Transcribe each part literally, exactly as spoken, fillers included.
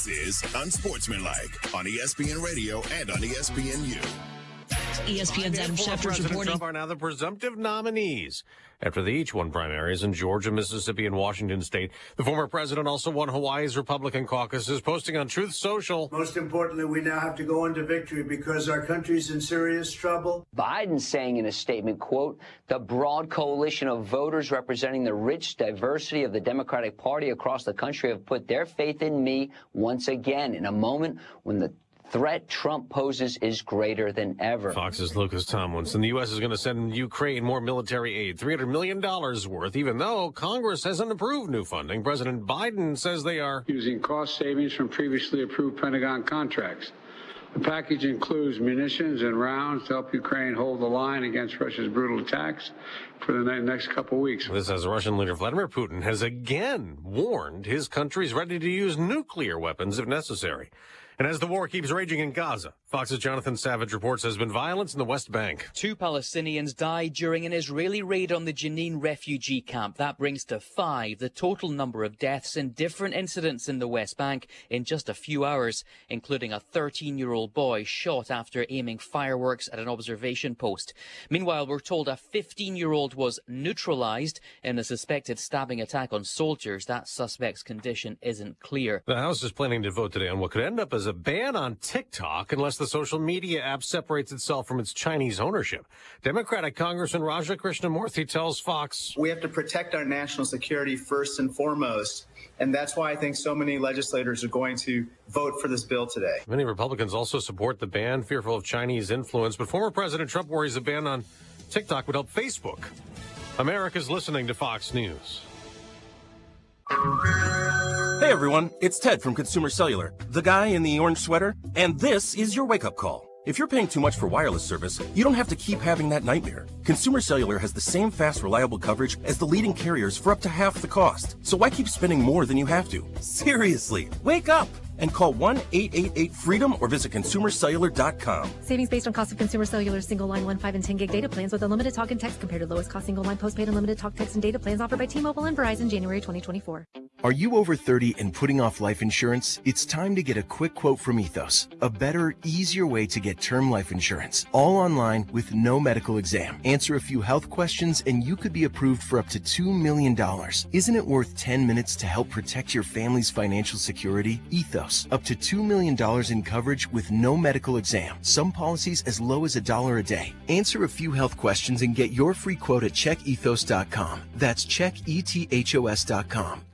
This is Unsportsmanlike on E S P N Radio and on E S P N U. E S P N's Adam Schefter reporting. Trump are now the presumptive nominees after they each won primaries in Georgia, Mississippi, and Washington state. The former president also won Hawaii's Republican caucuses, posting on Truth Social. Most importantly, we now have to go into victory because our country's in serious trouble. Biden saying in a statement, quote, the broad coalition of voters representing the rich diversity of the Democratic Party across the country have put their faith in me once again in a moment when the threat Trump poses is greater than ever. Fox's Lucas Tomlinson. The U S is going to send Ukraine more military aid, three hundred million dollars worth, even though Congress hasn't approved new funding. President Biden says they are using cost savings from previously approved Pentagon contracts. The package includes munitions and rounds to help Ukraine hold the line against Russia's brutal attacks for the next couple of weeks. This as Russian leader Vladimir Putin has again warned his country's ready to use nuclear weapons if necessary. And as the war keeps raging in Gaza, Fox's Jonathan Savage reports there's been violence in the West Bank. Two Palestinians died during an Israeli raid on the Jenin refugee camp. That brings to five the total number of deaths in different incidents in the West Bank in just a few hours, including a thirteen-year-old boy shot after aiming fireworks at an observation post. Meanwhile, we're told a fifteen-year-old was neutralized in a suspected stabbing attack on soldiers. That suspect's condition isn't clear. The House is planning to vote today on what could end up as a ban on TikTok unless the social media app separates itself from its Chinese ownership. Democratic Congressman Raja Krishnamurthy tells Fox, we have to protect our national security first and foremost, and that's why I think so many legislators are going to vote for this bill today. Many Republicans also support the ban, fearful of Chinese influence, but former President Trump worries a ban on TikTok would help Facebook. America's listening to Fox News. Hey everyone, it's Ted from Consumer Cellular, the guy in the orange sweater, and this is your wake-up call. If you're paying too much for wireless service, you don't have to keep having that nightmare. Consumer Cellular has the same fast, reliable coverage as the leading carriers for up to half the cost. So why keep spending more than you have to? Seriously, wake up and call one eight eight eight freedom or visit consumer cellular dot com. Savings based on cost of Consumer Cellular single line one, five, and ten gig data plans with unlimited talk and text compared to lowest cost single line postpaid unlimited talk, text, and data plans offered by T-Mobile and Verizon January twenty twenty-four. Are you over thirty and putting off life insurance? It's time to get a quick quote from Ethos. A better, easier way to get term life insurance. All online with no medical exam. Answer a few health questions and you could be approved for up to two million dollars. Isn't it worth ten minutes to help protect your family's financial security? Ethos. Up to two million dollars in coverage with no medical exam. Some policies as low as a dollar a day. Answer a few health questions and get your free quote at check ethos dot com. That's check ethos dot com.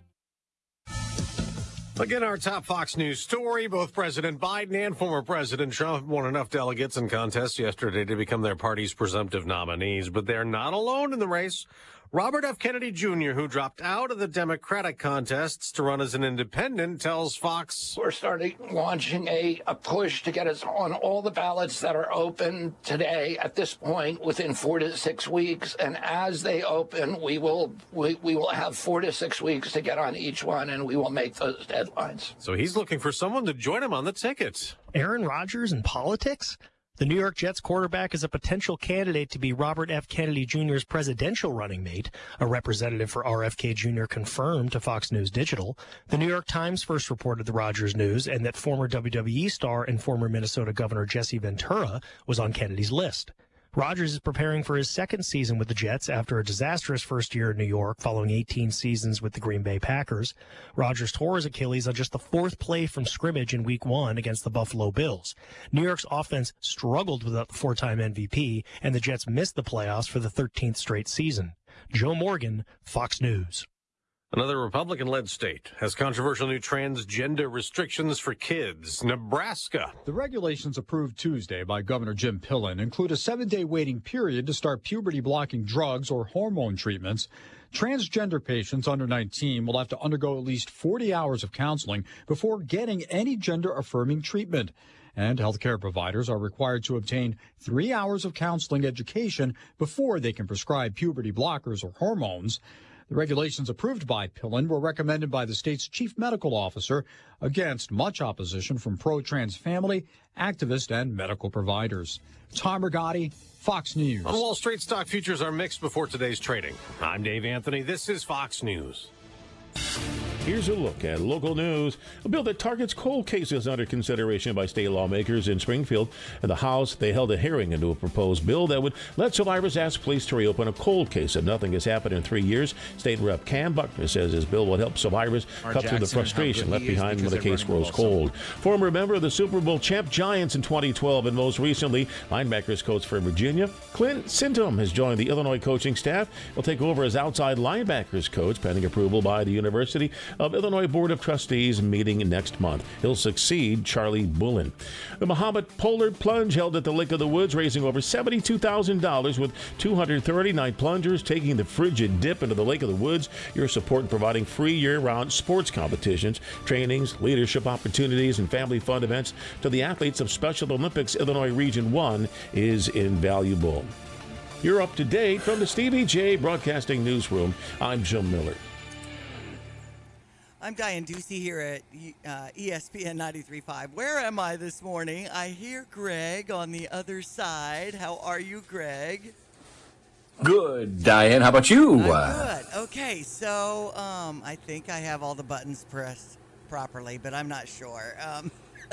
Again, our top Fox News story, both President Biden and former President Trump won enough delegates in contests yesterday to become their party's presumptive nominees, but they're not alone in the race. Robert F. Kennedy Junior, who dropped out of the Democratic contests to run as an independent, tells Fox, we're starting launching a, a push to get us on all the ballots that are open today at this point within four to six weeks. And as they open, we will we, we will have four to six weeks to get on each one, and we will make those deadlines. So he's looking for someone to join him on the ticket. Aaron Rodgers in politics? The New York Jets quarterback is a potential candidate to be Robert F. Kennedy Junior's presidential running mate. A representative for R F K Junior confirmed to Fox News Digital. The New York Times first reported the Rodgers news and that former W W E star and former Minnesota Governor Jesse Ventura was on Kennedy's list. Rodgers is preparing for his second season with the Jets after a disastrous first year in New York following eighteen seasons with the Green Bay Packers. Rodgers tore his Achilles on just the fourth play from scrimmage in week one against the Buffalo Bills. New York's offense struggled without the four-time M V P, and the Jets missed the playoffs for the thirteenth straight season. Joe Morgan, Fox News. Another Republican-led state has controversial new transgender restrictions for kids. Nebraska. The regulations approved Tuesday by Governor Jim Pillen include a seven-day waiting period to start puberty-blocking drugs or hormone treatments. Transgender patients under nineteen will have to undergo at least forty hours of counseling before getting any gender-affirming treatment. And healthcare providers are required to obtain three hours of counseling education before they can prescribe puberty blockers or hormones. The regulations approved by Pillen were recommended by the state's chief medical officer against much opposition from pro-trans family, activists, and medical providers. Tom Rigotti, Fox News. On Wall Street, stock futures are mixed before today's trading. I'm Dave Anthony. This is Fox News. Here's a look at local news. A bill that targets cold cases under consideration by state lawmakers in Springfield. In the House, they held a hearing into a proposed bill that would let survivors ask police to reopen a cold case if nothing has happened in three years. State Rep Cam Buckner says his bill would help survivors Our cut Jackson through the frustration left behind when the case well, grows cold. Former member of the Super Bowl champ Giants in twenty twelve and most recently linebackers coach for Virginia, Clint Sintum has joined the Illinois coaching staff. He'll take over as outside linebackers coach pending approval by the University of Illinois Board of Trustees meeting next month. He'll succeed Charlie Bullen. The Muhammad Pollard Plunge held at the Lake of the Woods, raising over seventy-two thousand dollars with two hundred thirty-nine plungers taking the frigid dip into the Lake of the Woods. Your support in providing free year-round sports competitions, trainings, leadership opportunities, and family fun events to the athletes of Special Olympics Illinois Region one is invaluable. You're up to date from the Stevie J Broadcasting Newsroom. I'm Jim Miller. I'm Diane Ducey here at uh, E S P N ninety-three point five. Where am I this morning? I hear Greg on the other side. How are you, Greg? Good, Diane. How about you? I'm good. Okay, so um, I think I have all the buttons pressed properly, but I'm not sure. Um,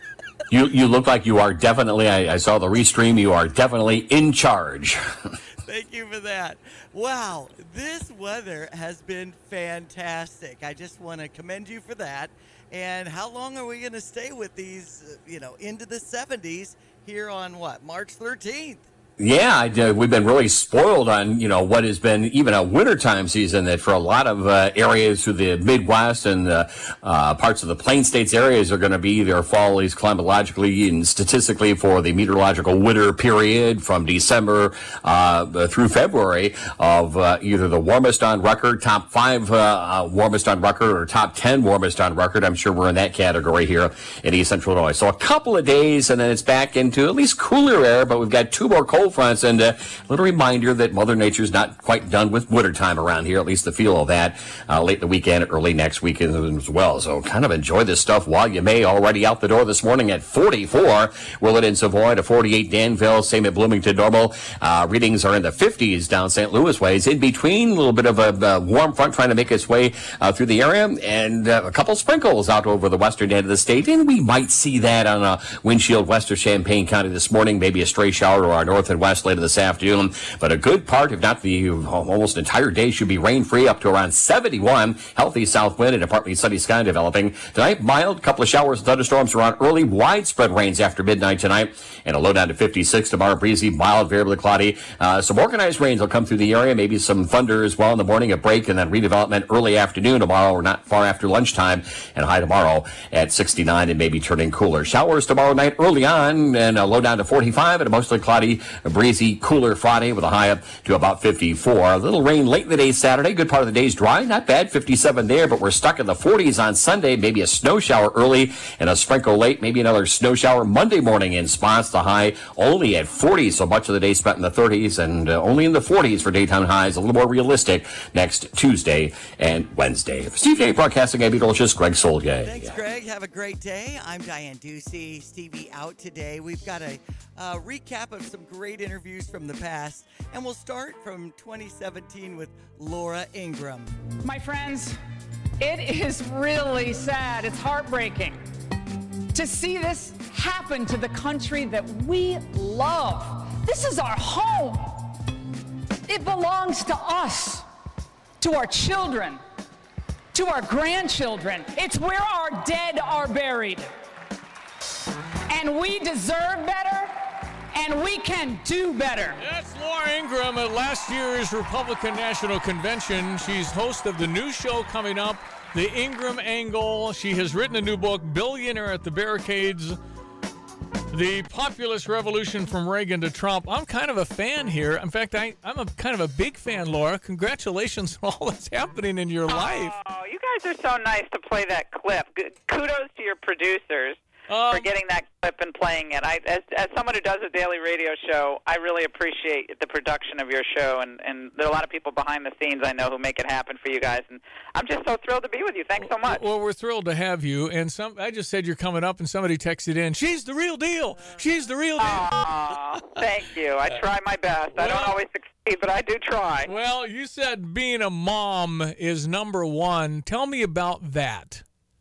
you you look like you are definitely, I, I saw the restream, you are definitely in charge. Thank you for that. Wow, this weather has been fantastic. I just want to commend you for that. And how long are we going to stay with these, uh, you know, into the seventies here on what, March thirteenth? Yeah, I, uh, we've been really spoiled on, you know, what has been even a wintertime season that for a lot of uh, areas through the Midwest and uh, uh, parts of the Plain States areas are going to be their fall, at least climatologically and statistically, for the meteorological winter period from December uh, through February of uh, either the warmest on record, top five uh, uh, warmest on record, or top ten warmest on record. I'm sure we're in that category here in East Central Illinois. So a couple of days and then it's back into at least cooler air, but we've got two more cold fronts, and a little reminder that Mother Nature's not quite done with wintertime around here, at least the feel of that uh, late in the weekend, early next weekend as well. So kind of enjoy this stuff while you may. Already out the door this morning at forty-four. Willett and Savoy to forty-eight Danville, same at Bloomington Normal. Uh, readings are in the fifties down Saint Louis ways. In between, a little bit of a, a warm front trying to make its way uh, through the area, and uh, a couple sprinkles out over the western end of the state. And we might see that on a windshield west of Champaign County this morning, maybe a stray shower to our north and west later this afternoon. But a good part, if not the almost entire day, should be rain-free up to around seventy-one. Healthy south wind and a partly sunny sky developing. Tonight, mild, couple of showers and thunderstorms around early. Widespread rains after midnight tonight, and a low down to fifty-six. Tomorrow, breezy, mild, variably cloudy. Uh, some organized rains will come through the area. Maybe some thunder as well in the morning, a break, and then redevelopment early afternoon tomorrow, or not far after lunchtime, and high tomorrow at sixty-nine and maybe turning cooler. Showers tomorrow night early on, and a low down to forty-five, and a mostly cloudy, a breezy, cooler Friday with a high up to about fifty-four. A little rain late in the day Saturday. Good part of the day's dry. Not bad, fifty-seven there, but we're stuck in the forties on Sunday. Maybe a snow shower early and a sprinkle late. Maybe another snow shower Monday morning in spots. The high only at forty, so much of the day spent in the thirties, and uh, only in the forties for daytime highs. A little more realistic next Tuesday and Wednesday. For Steve J Broadcasting, I'm meteorologist Greg Solgay. Thanks, Greg. Have a great day. I'm Diane Ducey. Stevie out today. We've got a uh, recap of some great interviews from the past, and we'll start from twenty seventeen with Laura Ingraham. My friends, it is really sad. It's heartbreaking to see this happen to the country that we love. This is our home. It belongs to us, to our children, to our grandchildren. It's where our dead are buried. And we deserve better, and we can do better. That's Laura Ingraham at last year's Republican National Convention. She's host of the new show coming up, The Ingraham Angle. She has written a new book, Billionaire at the Barricades, The Populist Revolution from Reagan to Trump. I'm kind of a fan here. In fact, I, I'm a kind of a big fan, Laura. Congratulations on all that's happening in your life. Oh, you guys are so nice to play that clip. Good, kudos to your producers. um, for getting that clip and playing it. I, as, as someone who does a daily radio show, I really appreciate the production of your show, and, and there are a lot of people behind the scenes I know who make it happen for you guys, and I'm just so thrilled to be with you. Thanks so much. Well, we're thrilled to have you, and some. I just said you're coming up, and somebody texted in, she's the real deal. She's the real deal. Aww, thank you. I try my best. Well, I don't always succeed, but I do try. Well, you said being a mom is number one. Tell me about that.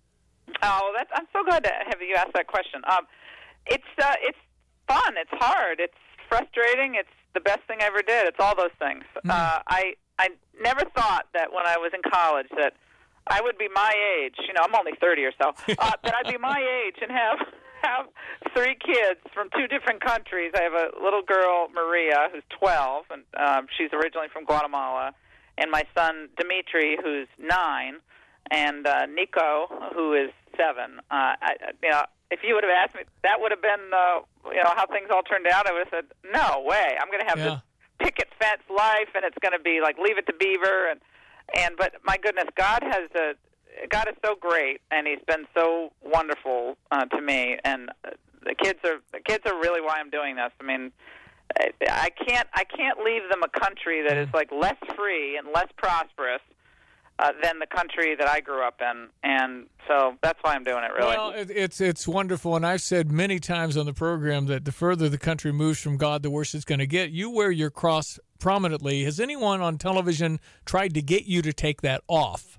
Oh, that's, I'm so glad to have you ask that question. Um, it's uh, it's fun. It's hard. It's frustrating. It's the best thing I ever did. It's all those things. Mm. Uh, I I never thought that when I was in college that I would be my age. You know, I'm only thirty or so. Uh, that I'd be my age and have have three kids from two different countries. I have a little girl, Maria, who's twelve, and um, she's originally from Guatemala, and my son Dimitri, who's nine, and uh, Nico, who is seven. Uh, I, you know, if you would have asked me, that would have been, uh, you know, how things all turned out. I would have said, no way. I'm going to have yeah. this picket fence life, and it's going to be like Leave It to Beaver, and and. But my goodness, God has a God is so great, and He's been so wonderful uh, to me. And the kids are the kids are really why I'm doing this. I mean, I, I can't I can't leave them a country that is like less free and less prosperous Uh, than the country that I grew up in, and so that's why I'm doing it, really. Well, it, it's it's wonderful, and I've said many times on the program that the further the country moves from God, the worse it's going to get. You wear your cross prominently. Has anyone on television tried to get you to take that off?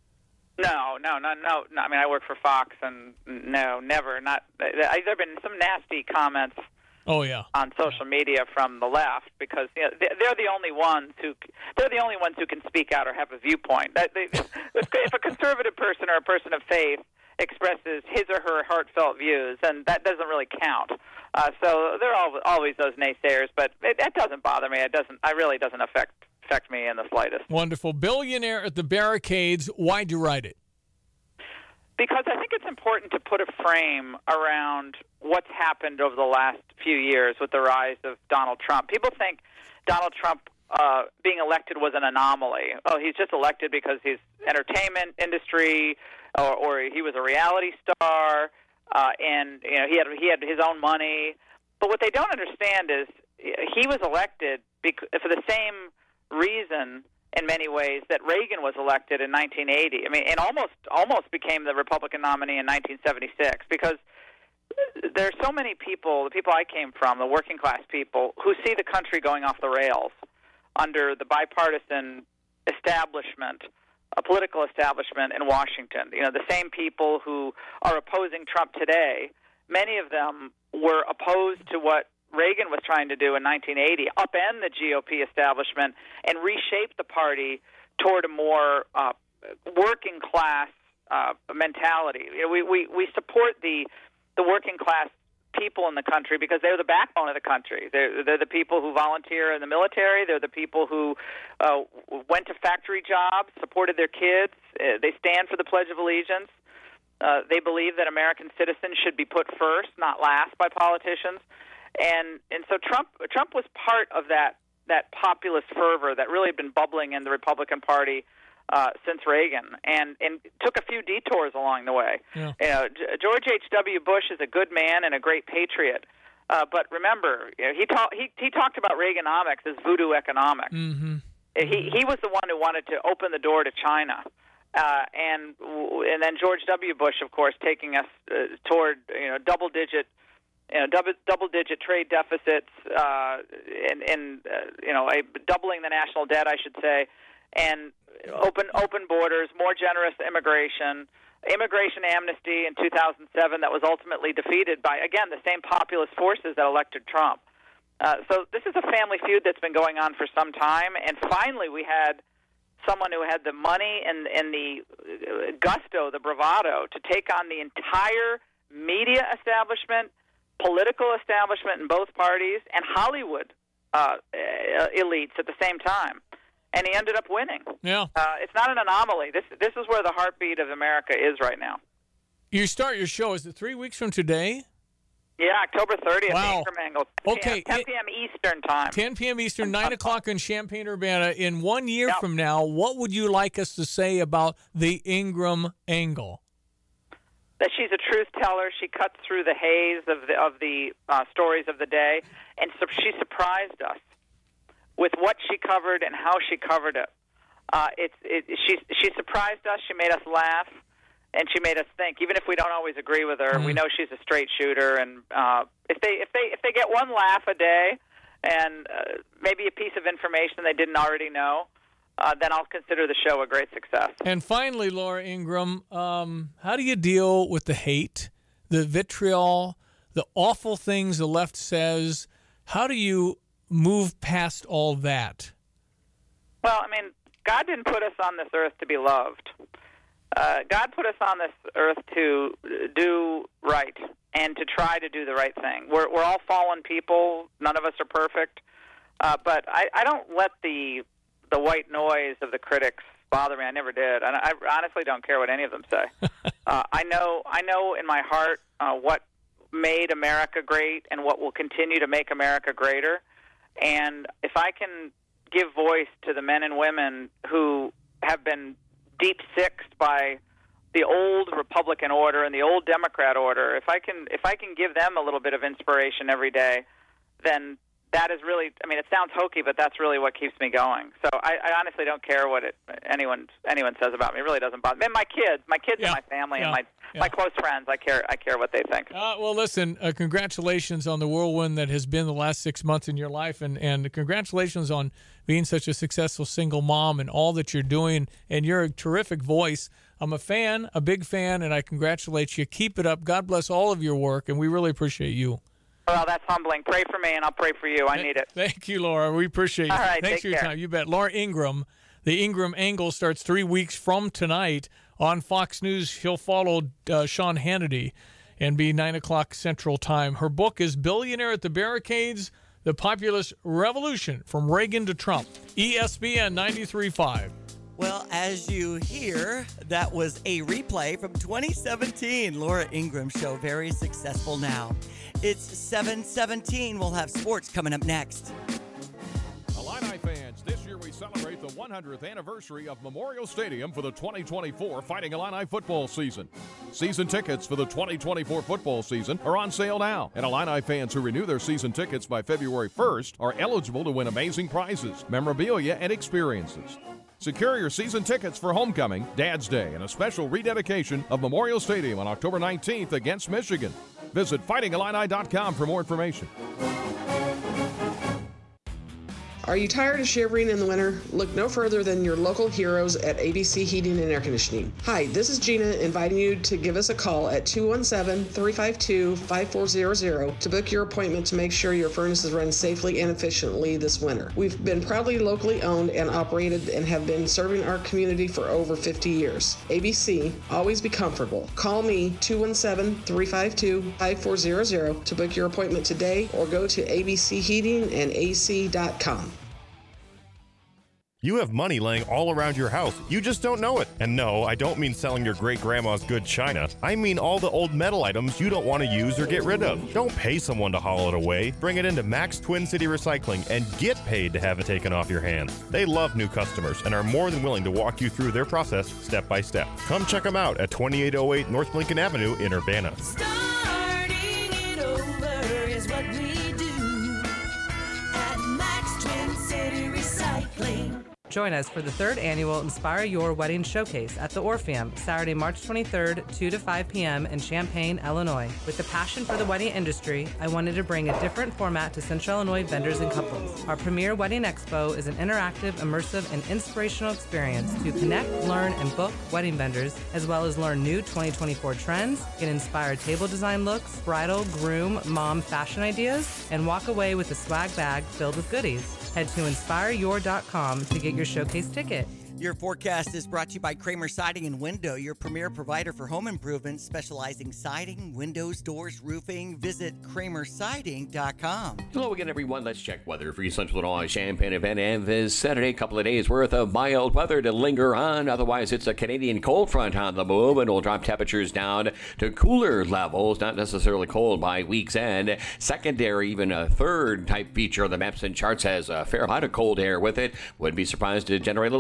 No, no, no, no. no. I mean, I work for Fox, and no, never. Not. There have been some nasty comments. Oh yeah. On social media from the left, because you know, they're the only ones who they're the only ones who can speak out or have a viewpoint. That they, if a conservative person or a person of faith expresses his or her heartfelt views, then that doesn't really count. Uh, so there are always those naysayers, but it, that doesn't bother me. It doesn't. It really doesn't affect affect me in the slightest. Wonderful. Billionaire at the Barricades. Why'd you write it? Because I think it's important to put a frame around what's happened over the last few years with the rise of Donald Trump. People think Donald Trump uh, being elected was an anomaly. Oh, he's just elected because he's entertainment industry, or, or he was a reality star, uh, and you know he had he had his own money. But what they don't understand is he was elected because, for the same reason, in many ways, that Reagan was elected in nineteen eighty. I mean, and almost almost became the Republican nominee in nineteen seventy-six, because there are so many people, the people I came from, the working class people, who see the country going off the rails under the bipartisan establishment, a political establishment in Washington. You know, the same people who are opposing Trump today, many of them were opposed to what Reagan was trying to do in nineteen eighty, upend the G O P establishment and reshape the party toward a more uh, working class uh, mentality. You know, we, we, we support the the working class people in the country because they're the backbone of the country. They're, they're the people who volunteer in the military. They're the people who uh, went to factory jobs, supported their kids. Uh, they stand for the Pledge of Allegiance. Uh, they believe that American citizens should be put first, not last, by politicians. And and so Trump Trump was part of that that populist fervor that really had been bubbling in the Republican Party uh, since Reagan, and and took a few detours along the way. Yeah. You know, George H W. Bush is a good man and a great patriot, uh, but remember, you know, he talked he he talked about Reaganomics as voodoo economics. Mm-hmm. He he was the one who wanted to open the door to China. Uh, and and then George W. Bush, of course, taking us uh, toward you know double digit. You know, double, double-digit trade deficits, uh, and, and uh, you know, a, doubling the national debt, I should say, and open open borders, more generous immigration, immigration amnesty in two thousand seven that was ultimately defeated by, again, the same populist forces that elected Trump. Uh, so this is a family feud that's been going on for some time, and finally we had someone who had the money and, and the gusto, the bravado, to take on the entire media establishment, political establishment in both parties, and Hollywood uh, elites at the same time, and he ended up winning. Yeah, uh, it's not an anomaly. This this is where the heartbeat of America is right now. You start your show. Is it three weeks from today? Yeah, October thirtieth. Wow. Ingram Angle. Okay, ten p.m. Eastern time. ten p.m. Eastern, nine o'clock in Champaign-Urbana. In one year yep. from now, what would you like us to say about the Ingram Angle? that she's a truth teller. She cuts through the haze of the, of the uh, stories of the day, and so she surprised us with what she covered and how she covered it. Uh, it's it, she she surprised us. She made us laugh, and she made us think. Even if we don't always agree with her, mm. we know she's a straight shooter. And uh, if they if they if they get one laugh a day, and uh, maybe a piece of information they didn't already know, uh, then I'll consider the show a great success. And finally, Laura Ingraham, um, how do you deal with the hate, the vitriol, the awful things the left says? How do you move past all that? Well, I mean, God didn't put us on this earth to be loved. Uh, God put us on this earth to do right and to try to do the right thing. We're we're all fallen people. None of us are perfect. Uh, but I, I don't let the the white noise of the critics bother me. I never did. And I honestly don't care what any of them say. uh, I know I know in my heart uh, what made America great and what will continue to make America greater. And if I can give voice to the men and women who have been deep-sixed by the old Republican order and the old Democrat order, if I can if I can give them a little bit of inspiration every day, then that is really, I mean, it sounds hokey, but that's really what keeps me going. So I, I honestly don't care what it, anyone anyone says about me. It really doesn't bother me. And my kids, my kids yeah. and my family yeah. and my, yeah. my close friends, I care I care what they think. Uh, well, listen, uh, congratulations on the whirlwind that has been the last six months in your life, and, and congratulations on being such a successful single mom and all that you're doing, and you're a terrific voice. I'm a fan, a big fan, and I congratulate you. Keep it up. God bless all of your work, and we really appreciate you. Well, that's humbling. Pray for me, and I'll pray for you. I need it. Thank you, Laura. We appreciate you. All right, Thanks take for your care. time. You bet. Laura Ingraham, the Ingraham Angle starts three weeks from tonight on Fox News. She'll follow uh, Sean Hannity and be nine o'clock Central Time. Her book is Billionaire at the Barricades, The Populist Revolution from Reagan to Trump. E S P N ninety-three point five. Well, as you hear, that was a replay from twenty seventeen. Laura Ingraham Show, very successful now. It's seven seventeen. We'll have sports coming up next. Illini fans, this year we celebrate the one hundredth anniversary of Memorial Stadium for the twenty twenty-four Fighting Illini football season. Season tickets for the twenty twenty-four football season are on sale now, and Illini fans who renew their season tickets by February first are eligible to win amazing prizes, memorabilia, and experiences. Secure your season tickets for homecoming, Dad's Day, and a special rededication of Memorial Stadium on October nineteenth against Michigan. Visit fighting illini dot com for more information. Are you tired of shivering in the winter? Look no further than your local heroes at A B C Heating and Air Conditioning. Hi, this is Gina inviting you to give us a call at two one seven, three five two, five four zero zero to book your appointment to make sure your furnaces run safely and efficiently this winter. We've been proudly locally owned and operated and have been serving our community for over fifty years. A B C, always be comfortable. Call me two one seven, three five two, five four zero zero to book your appointment today or go to a b c heating and a c dot com. You have money laying all around your house. You just don't know it. And no, I don't mean selling your great-grandma's good china. I mean all the old metal items you don't want to use or get rid of. Don't pay someone to haul it away. Bring it into Max Twin City Recycling and get paid to have it taken off your hands. They love new customers and are more than willing to walk you through their process step by step. Come check them out at twenty-eight oh eight North Lincoln Avenue in Urbana. Starting it over is what we do at Max Twin City Recycling. Join us for the third annual Inspire Your Wedding Showcase at the Orpheum, Saturday, March twenty-third, two to five p.m. in Champaign, Illinois. With a passion for the wedding industry, I wanted to bring a different format to Central Illinois vendors and couples. Our premier wedding expo is an interactive, immersive, and inspirational experience to connect, learn, and book wedding vendors, as well as learn new twenty twenty-four trends, get inspired table design looks, bridal, groom, mom fashion ideas, and walk away with a swag bag filled with goodies. Head to inspire your dot com to get your showcase ticket. Your forecast is brought to you by Kramer Siding and Window, your premier provider for home improvement, specializing siding, windows, doors, roofing. Visit kramer siding dot com. Hello again, everyone. Let's check weather for your Central Illinois Champaign event. And this Saturday, a couple of days worth of mild weather to linger on. Otherwise, it's a Canadian cold front on the move, and it'll drop temperatures down to cooler levels, not necessarily cold by week's end. Secondary, even a third type feature on the maps and charts has a fair amount of cold air with it. Wouldn't be surprised to generate a little snow shower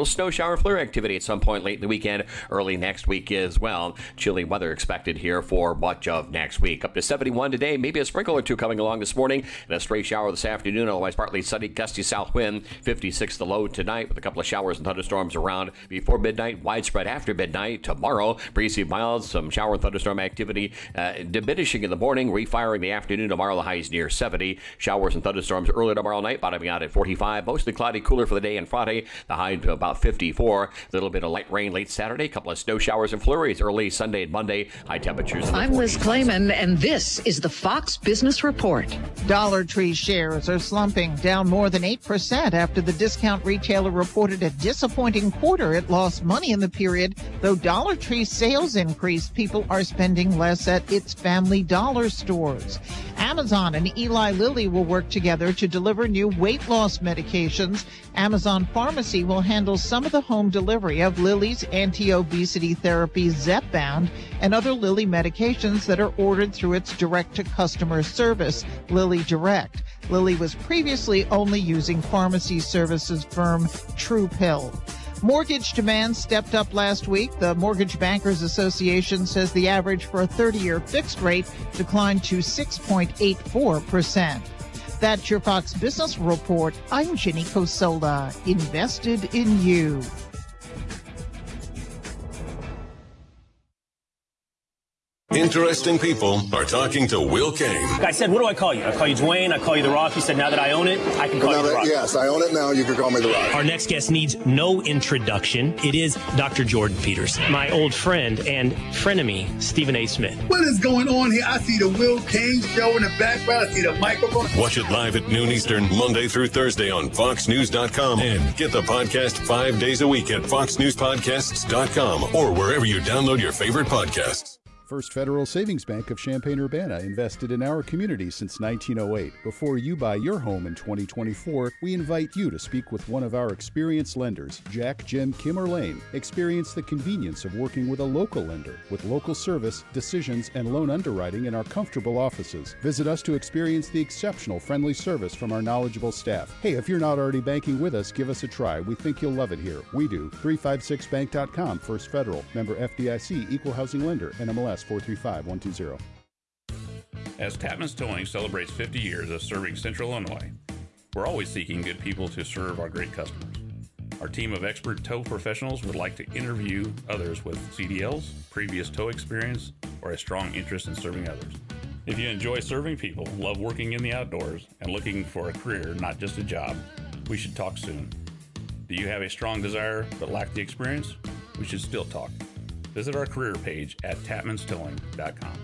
shower flurry activity at some point late in the weekend, early next week as well. Chilly weather expected here for much of next week. Up to seventy-one today, maybe a sprinkle or two coming along this morning, and a stray shower this afternoon. Otherwise, partly sunny, gusty south wind. fifty-six the low tonight, with a couple of showers and thunderstorms around before midnight. Widespread after midnight. Tomorrow, breezy, mild, some shower and thunderstorm activity uh, diminishing in the morning, refiring the afternoon. Tomorrow, the highs near seventy. Showers and thunderstorms early tomorrow night, bottoming out at forty-five. Mostly cloudy, cooler for the day and Friday. The high to about fifty-four. A little bit of light rain late Saturday. A couple of snow showers and flurries early Sunday and Monday. High temperatures. In the I'm Liz Clayman, and this is the Fox Business Report. Dollar Tree shares are slumping, down more than eight percent after the discount retailer reported a disappointing quarter. It lost money in the period. Though Dollar Tree sales increased, people are spending less at its Family Dollar stores. Amazon and Eli Lilly will work together to deliver new weight loss medications. Amazon Pharmacy will handle some of the home delivery of Lilly's anti-obesity therapy Zepbound and other Lilly medications that are ordered through its direct-to-customer service, Lilly Direct. Lilly was previously only using pharmacy services firm TruePill. Mortgage demand stepped up last week. The Mortgage Bankers Association says the average for a thirty-year fixed rate declined to six point eight four percent. That's your Fox Business Report. I'm Jenny Cosola, invested in you. Interesting people are talking to Will Kane. I said, what do I call you? I call you Dwayne. I call you The Rock. He said, now that I own it, I can call now you The that, Rock. Yes, I own it now. You can call me The Rock. Our next guest needs no introduction. It is Doctor Jordan Peters, my old friend and frenemy, Stephen A. Smith. What is going on here? I see the Will Kane show in the background. I see the microphone. Watch it live at noon Eastern, Monday through Thursday on fox news dot com. And get the podcast five days a week at fox news podcasts dot com or wherever you download your favorite podcasts. First Federal Savings Bank of Champaign-Urbana invested in our community since nineteen oh eight. Before you buy your home in twenty twenty-four, we invite you to speak with one of our experienced lenders, Jack, Jim, Kim, or Lane. Experience the convenience of working with a local lender with local service, decisions, and loan underwriting in our comfortable offices. Visit us to experience the exceptional friendly service from our knowledgeable staff. Hey, if you're not already banking with us, give us a try. We think you'll love it here. We do. three five six bank dot com, First Federal. Member F D I C, Equal Housing Lender, N M L S four three five one two zero. As Tapman's Towing celebrates fifty years of serving Central Illinois, we're always seeking good people to serve our great customers. Our team of expert tow professionals would like to interview others with C D Ls, previous tow experience, or a strong interest in serving others. If you enjoy serving people, love working in the outdoors, and looking for a career, not just a job, we should talk soon. Do you have a strong desire but lack the experience? We should still talk. Visit our career page at tapmans towing dot com.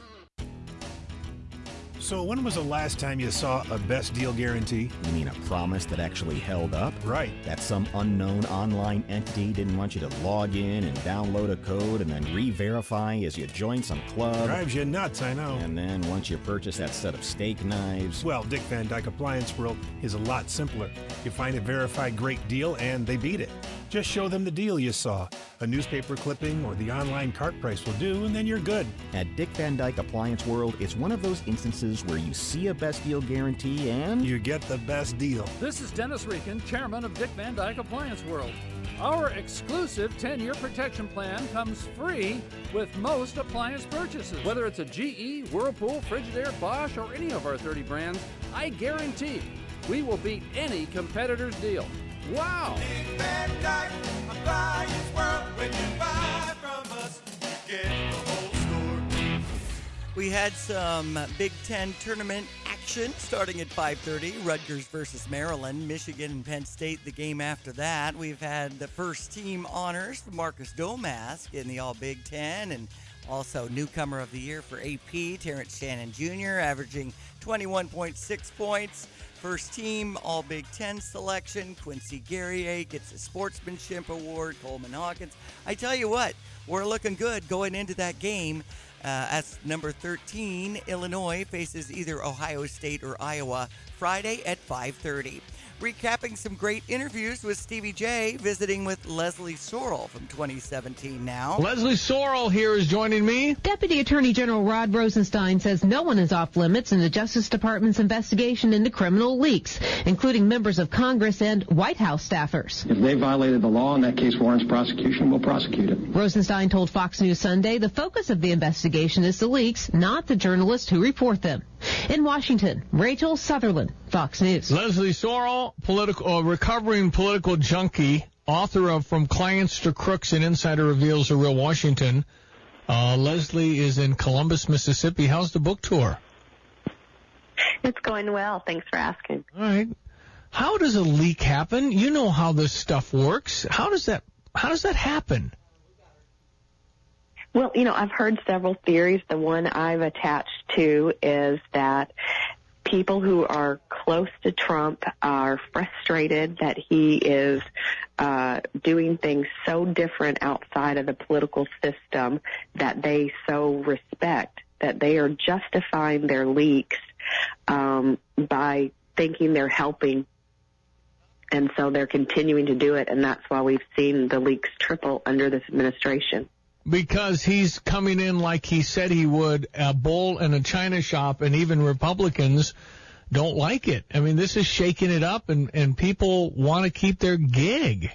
So when was the last time you saw a best deal guarantee? You mean a promise that actually held up? Right. That some unknown online entity didn't want you to log in and download a code and then re-verify as you join some club? Drives you nuts, I know. And then once you purchase that set of steak knives... Well, Dick Van Dyke Appliance World is a lot simpler. You find a verified great deal and they beat it. Just show them the deal you saw. A newspaper clipping or the online cart price will do, and then you're good. At Dick Van Dyke Appliance World, it's one of those instances where you see a best deal guarantee and... you get the best deal. This is Dennis Rieken, chairman of Dick Van Dyke Appliance World. Our exclusive ten-year protection plan comes free with most appliance purchases. Whether it's a G E, Whirlpool, Frigidaire, Bosch, or any of our thirty brands, I guarantee we will beat any competitor's deal. Wow! Dick Van Dyke Appliance World. When you buy from us, you get the whole store. We had some Big Ten tournament action starting at five thirty. Rutgers versus Maryland, Michigan and Penn State the game after that. We've had the first team honors for Marcus Domask in the All Big Ten, and also newcomer of the year for A P, Terrence Shannon Junior, averaging twenty-one point six points. First team All Big Ten selection, Quincy Guerrier gets a Sportsmanship Award, Coleman Hawkins. I tell you what, we're looking good going into that game. Uh, as number thirteen, Illinois faces either Ohio State or Iowa Friday at five thirty. recapping some great interviews with Stevie J, visiting with Leslie Sorrell from twenty seventeen now. Leslie Sorrell here is joining me. Deputy Attorney General Rod Rosenstein says no one is off limits in the Justice Department's investigation into criminal leaks, including members of Congress and White House staffers. If they violated the law and that case warrants prosecution, we'll prosecute it. Rosenstein told Fox News Sunday the focus of the investigation is the leaks, not the journalists who report them. In Washington, Rachel Sutherland, Fox News. Leslie Sorrell, political, uh, recovering political junkie, author of From Clients to Crooks, an Insider Reveals the Real Washington. Uh, Leslie is in Columbus, Mississippi. How's the book tour? It's going well. Thanks for asking. All right. How does a leak happen? You know how this stuff works. How does that, how does that happen? Well, you know, I've heard several theories. The one I've attached to is that people who are close to Trump are frustrated that he is uh, doing things so different outside of the political system that they so respect, that they are justifying their leaks um, by thinking they're helping. And so they're continuing to do it, and that's why we've seen the leaks triple under this administration. Because he's coming in like he said he would, a bull in a china shop, and even Republicans don't like it. I mean, this is shaking it up, and, and people want to keep their gig.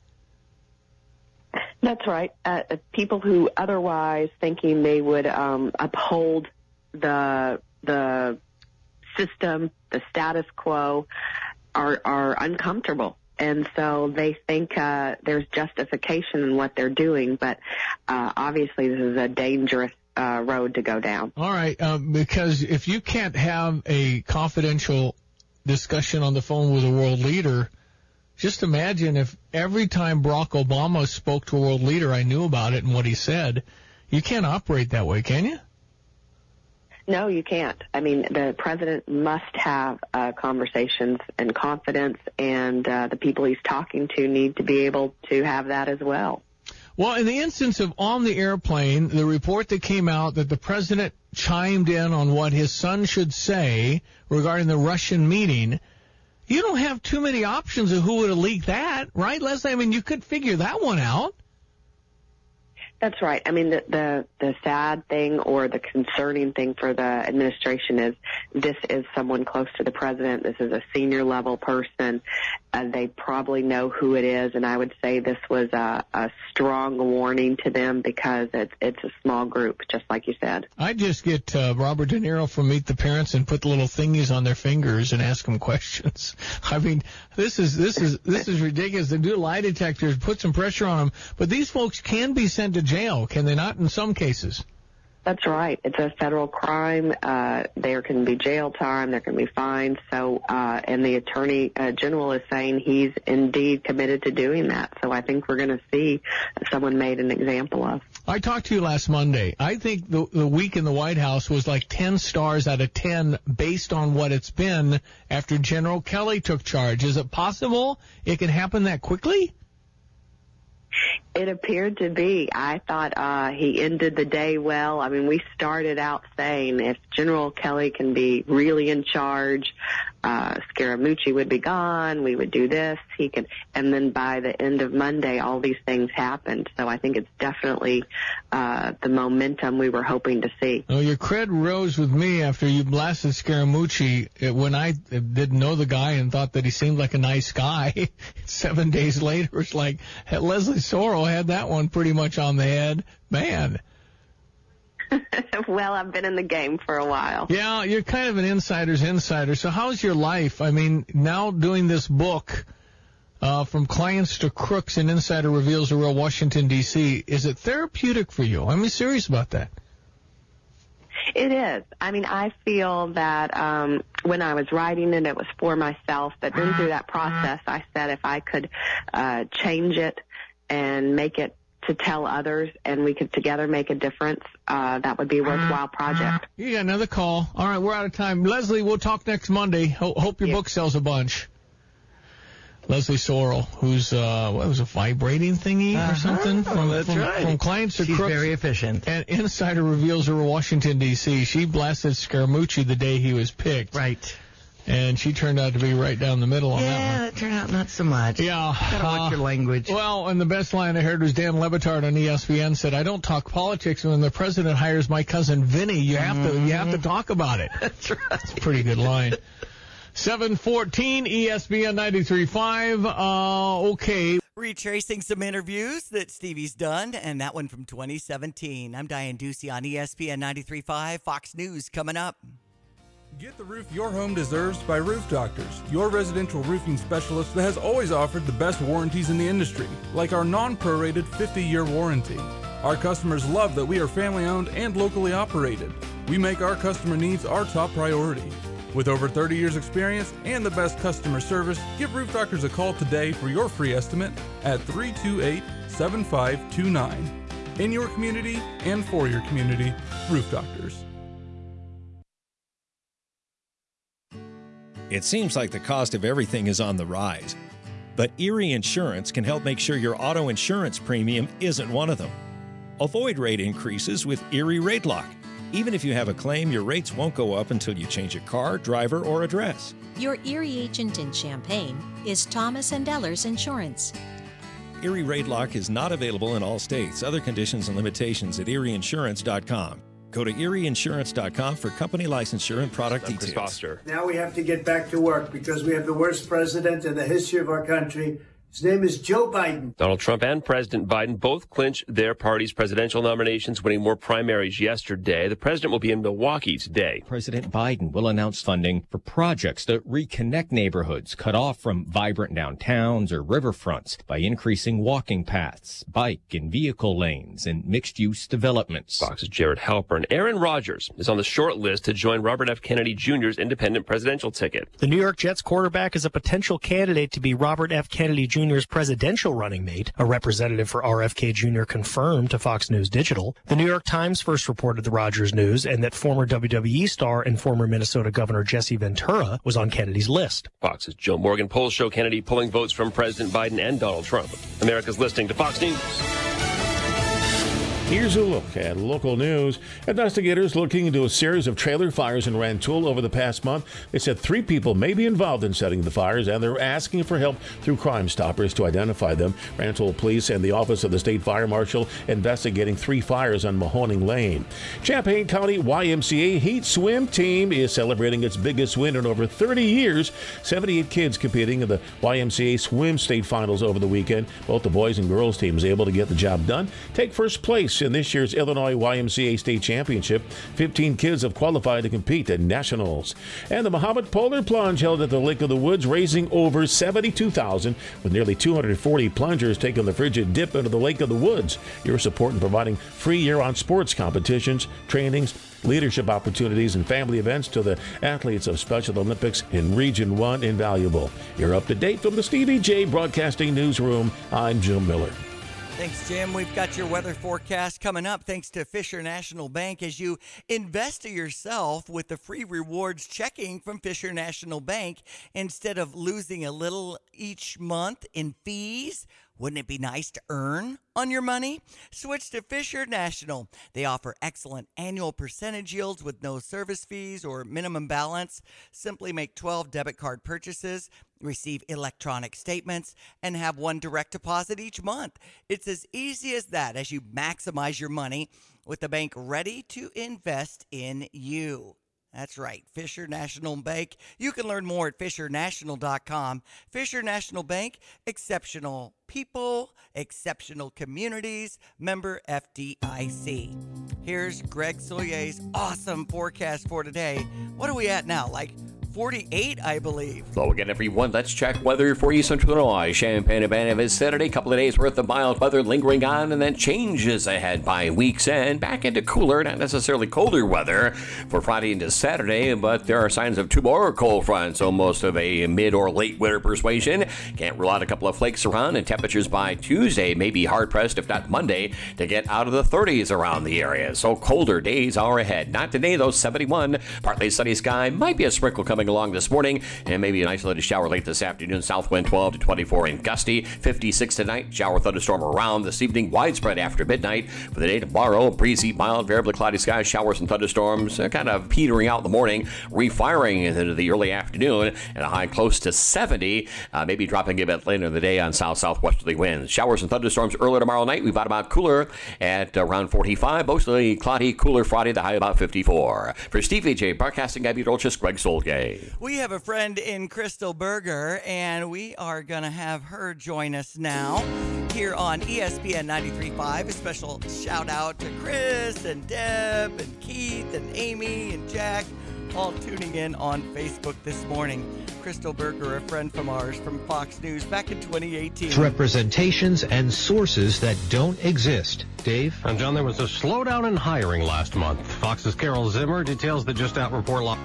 That's right. Uh, people who otherwise thinking they would um, uphold the the system, the status quo, are, are uncomfortable. And so they think uh, there's justification in what they're doing, but uh, obviously this is a dangerous uh, road to go down. All right, um, because if you can't have a confidential discussion on the phone with a world leader, just imagine if every time Barack Obama spoke to a world leader, I knew about it and what he said. You can't operate that way, can you? No, you can't. I mean, the president must have uh, conversations and confidence, and uh, the people he's talking to need to be able to have that as well. Well, in the instance of on the airplane, the report that came out that the president chimed in on what his son should say regarding the Russian meeting, you don't have too many options of who would have leaked that, right, Leslie? I mean, you could figure that one out. That's right. I mean, the, the the sad thing or the concerning thing for the administration is this is someone close to the president. This is a senior level person. Uh, they probably know who it is, and I would say this was a, a strong warning to them because it's it's a small group, just like you said. I just get uh, Robert De Niro from Meet the Parents and put little thingies on their fingers and ask them questions. I mean, this is this is this is ridiculous. They do lie detectors, put some pressure on them, but these folks can be sent to jail, can they not, in some cases? That's right. It's a federal crime. Uh, there can be jail time. There can be fines. So, uh, and the attorney uh, general is saying he's indeed committed to doing that. So I think we're going to see someone made an example of. I talked to you last Monday. I think the, the week in the White House was like ten stars out of ten based on what it's been after General Kelly took charge. Is it possible it can happen that quickly? It appeared to be. I thought uh, he ended the day well. I mean, we started out saying if General Kelly can be really in charge, uh, Scaramucci would be gone, we would do this, he could, and then by the end of Monday, all these things happened. So I think it's definitely uh, the momentum we were hoping to see. Well, your cred rose with me after you blasted Scaramucci when I didn't know the guy and thought that he seemed like a nice guy. Seven days later, it's like Leslie Sorrell had that one pretty much on the head. Man. Well, I've been in the game for a while. Yeah, you're kind of an insider's insider. So how's your life? I mean, now doing this book, uh, From Clients to Crooks, an Insider Reveals the Real Washington, D C, is it therapeutic for you? I'm serious about that. It is. I mean, I feel that um, when I was writing it, it was for myself. But then through that process, I said if I could uh, change it and make it to tell others and we could together make a difference, uh, that would be a worthwhile project. You got another call. All right, we're out of time. Leslie, we'll talk next Monday. Ho- hope your yeah. book sells a bunch. Leslie Sorrell, who's, uh, what was a vibrating thingy uh-huh. or something? From, That's from, right. From Clients to She's Crooks. very efficient. And Insider Reveals her Washington, D C. She blasted Scaramucci the day he was picked. Right. And she turned out to be right down the middle on yeah, that one. Yeah, that turned out not so much. Yeah. Gotta watch uh, your language. Well, and the best line I heard was Dan Le Batard on E S P N said, "I don't talk politics. When the president hires my cousin Vinny, you have mm-hmm. to you have to talk about it." That's right. That's a pretty good line. seven fourteen E S P N ninety-three point five. Uh, okay. Retracing some interviews that Stevie's done, and that one from twenty seventeen. I'm Diane Ducey on E S P N ninety-three point five. Fox News coming up. Get the roof your home deserves by Roof Doctors, your residential roofing specialist that has always offered the best warranties in the industry, like our non-prorated fifty-year warranty. Our customers love that we are family-owned and locally operated. We make our customer needs our top priority. With over thirty years experience and the best customer service, give Roof Doctors a call today for your free estimate at three two eight, seven five two nine. In your community and for your community, Roof Doctors. It seems like the cost of everything is on the rise. But Erie Insurance can help make sure your auto insurance premium isn't one of them. Avoid rate increases with Erie Rate Lock. Even if you have a claim, your rates won't go up until you change a car, driver, or address. Your Erie agent in Champaign is Thomas and Ellers Insurance. Erie Rate Lock is not available in all states. Other conditions and limitations at erie insurance dot com. Go to erie insurance dot com for company licensure and product I'm details. Chris Foster. Now we have to get back to work because we have the worst president in the history of our country. His name is Joe Biden. Donald Trump and President Biden both clinched their party's presidential nominations, winning more primaries yesterday. The president will be in Milwaukee today. President Biden will announce funding for projects that reconnect neighborhoods cut off from vibrant downtowns or riverfronts by increasing walking paths, bike and vehicle lanes, and mixed-use developments. Fox's Jared Halpern. Aaron Rodgers is on the short list to join Robert F. Kennedy Junior's independent presidential ticket. The New York Jets quarterback is a potential candidate to be Robert F. Kennedy Junior's presidential running mate. A representative for R F K Junior confirmed to Fox News Digital. The New York Times first reported the Rodgers news and that former W W E star and former Minnesota Governor Jesse Ventura was on Kennedy's list. Fox's Joe Morgan. Polls show Kennedy pulling votes from President Biden and Donald Trump. America's listening to Fox News. Here's a look at local news. Investigators looking into a series of trailer fires in Rantoul over the past month. They said three people may be involved in setting the fires, and they're asking for help through Crime Stoppers to identify them. Rantoul Police and the Office of the State Fire Marshal investigating three fires on Mahoning Lane. Champaign County Y M C A Heat Swim Team is celebrating its biggest win in over thirty years. seventy-eight kids competing in the Y M C A Swim State Finals over the weekend. Both the boys and girls teams able to get the job done. Take first place in this year's Illinois Y M C A State Championship. fifteen kids have qualified to compete at nationals. And the Mahomet Polar Plunge held at the Lake of the Woods, raising over seventy-two thousand dollars, with nearly two hundred forty plungers taking the frigid dip into the Lake of the Woods. Your support in providing free year-round sports competitions, trainings, leadership opportunities, and family events to the athletes of Special Olympics in Region one invaluable. You're up to date from the Stevie J Broadcasting Newsroom. I'm Jim Miller. Thanks, Jim. We've got your weather forecast coming up thanks to Fisher National Bank as you invest in yourself with the free rewards checking from Fisher National Bank instead of losing a little each month in fees. Wouldn't it be nice to earn on your money? Switch to Fisher National. They offer excellent annual percentage yields with no service fees or minimum balance. Simply make twelve debit card purchases, receive electronic statements, and have one direct deposit each month. It's as easy as that as you maximize your money with the bank ready to invest in you. That's right, Fisher National Bank. You can learn more at fisher national dot com. Fisher National Bank, exceptional people, exceptional communities, member F D I C. Here's Greg Soulier's awesome forecast for today. What are we at now? Like forty-eight, I believe. Hello again, everyone. Let's check weather for you, Central Illinois. Champaign-Urbana is Saturday. A couple of days worth of mild weather lingering on, and then changes ahead by week's end. Back into cooler, not necessarily colder weather for Friday into Saturday, but there are signs of two more cold fronts, so most of a mid or late winter persuasion. Can't rule out a couple of flakes around, and temperatures by Tuesday may be hard-pressed, if not Monday, to get out of the thirties around the area. So colder days are ahead. Not today, though. seventy-one. Partly sunny sky. Might be a sprinkle coming coming along this morning, and maybe an isolated shower late this afternoon. South wind twelve to twenty-four and gusty. fifty-six tonight. Shower thunderstorm around this evening. Widespread after midnight. For the day tomorrow, breezy, mild, variably cloudy skies, showers and thunderstorms, uh, kind of petering out in the morning, refiring into the early afternoon, and a high close to seventy. Uh, maybe dropping a bit later in the day on south-southwesterly winds. Showers and thunderstorms early tomorrow night. We've got about cooler at around forty-five. Mostly cloudy, cooler Friday. The high about fifty-four. For Stevie J, broadcasting Abby Dolchis, Greg Solgay. We have a friend in Crystal Berger, and we are going to have her join us now here on E S P N ninety-three point five. A special shout out to Chris and Deb and Keith and Amy and Jack, all tuning in on Facebook this morning. Crystal Berger, a friend from ours from Fox News back in twenty eighteen. Representations and sources that don't exist. Dave? And John, there was a slowdown in hiring last month. Fox's Carol Zimmer details the just out report. Lo-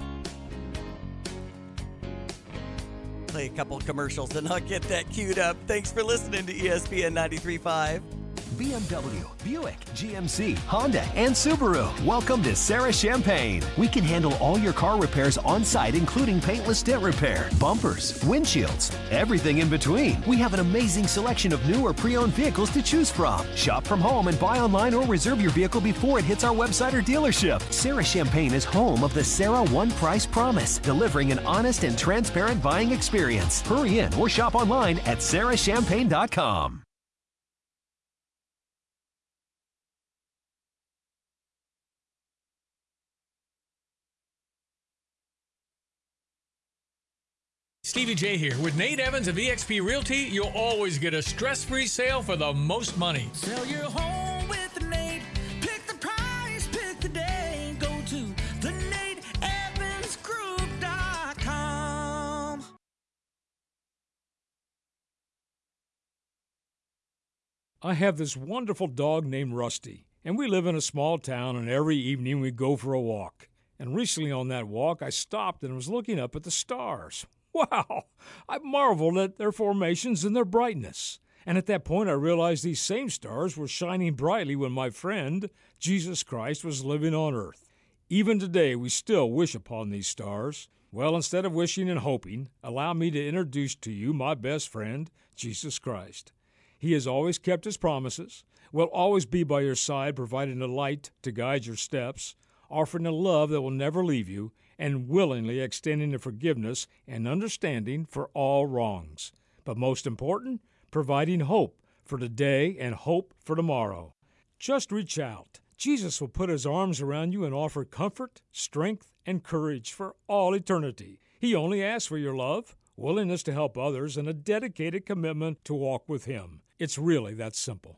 Play a couple commercials and I'll get that queued up. Thanks for listening to E S P N ninety-three point five. B M W, Buick, G M C, Honda, and Subaru. Welcome to Sarah Champagne. We can handle all your car repairs on site, including paintless dent repair, bumpers, windshields, everything in between. We have an amazing selection of new or pre-owned vehicles to choose from. Shop from home and buy online or reserve your vehicle before it hits our website or dealership. Sarah Champagne is home of the Sarah One Price Promise, delivering an honest and transparent buying experience. Hurry in or shop online at sarah champagne dot com. Stevie J here. With Nate Evans of eXp Realty, you'll always get a stress-free sale for the most money. Sell your home with Nate. Pick the price, pick the day. Go to the nate evans group dot com. I have this wonderful dog named Rusty, and we live in a small town, and every evening we go for a walk. And recently on that walk, I stopped and was looking up at the stars. Wow! I marveled at their formations and their brightness. And at that point, I realized these same stars were shining brightly when my friend, Jesus Christ, was living on earth. Even today, we still wish upon these stars. Well, instead of wishing and hoping, allow me to introduce to you my best friend, Jesus Christ. He has always kept his promises, will always be by your side, providing a light to guide your steps, offering a love that will never leave you, and willingly extending the forgiveness and understanding for all wrongs. But most important, providing hope for today and hope for tomorrow. Just reach out. Jesus will put his arms around you and offer comfort, strength, and courage for all eternity. He only asks for your love, willingness to help others, and a dedicated commitment to walk with him. It's really that simple.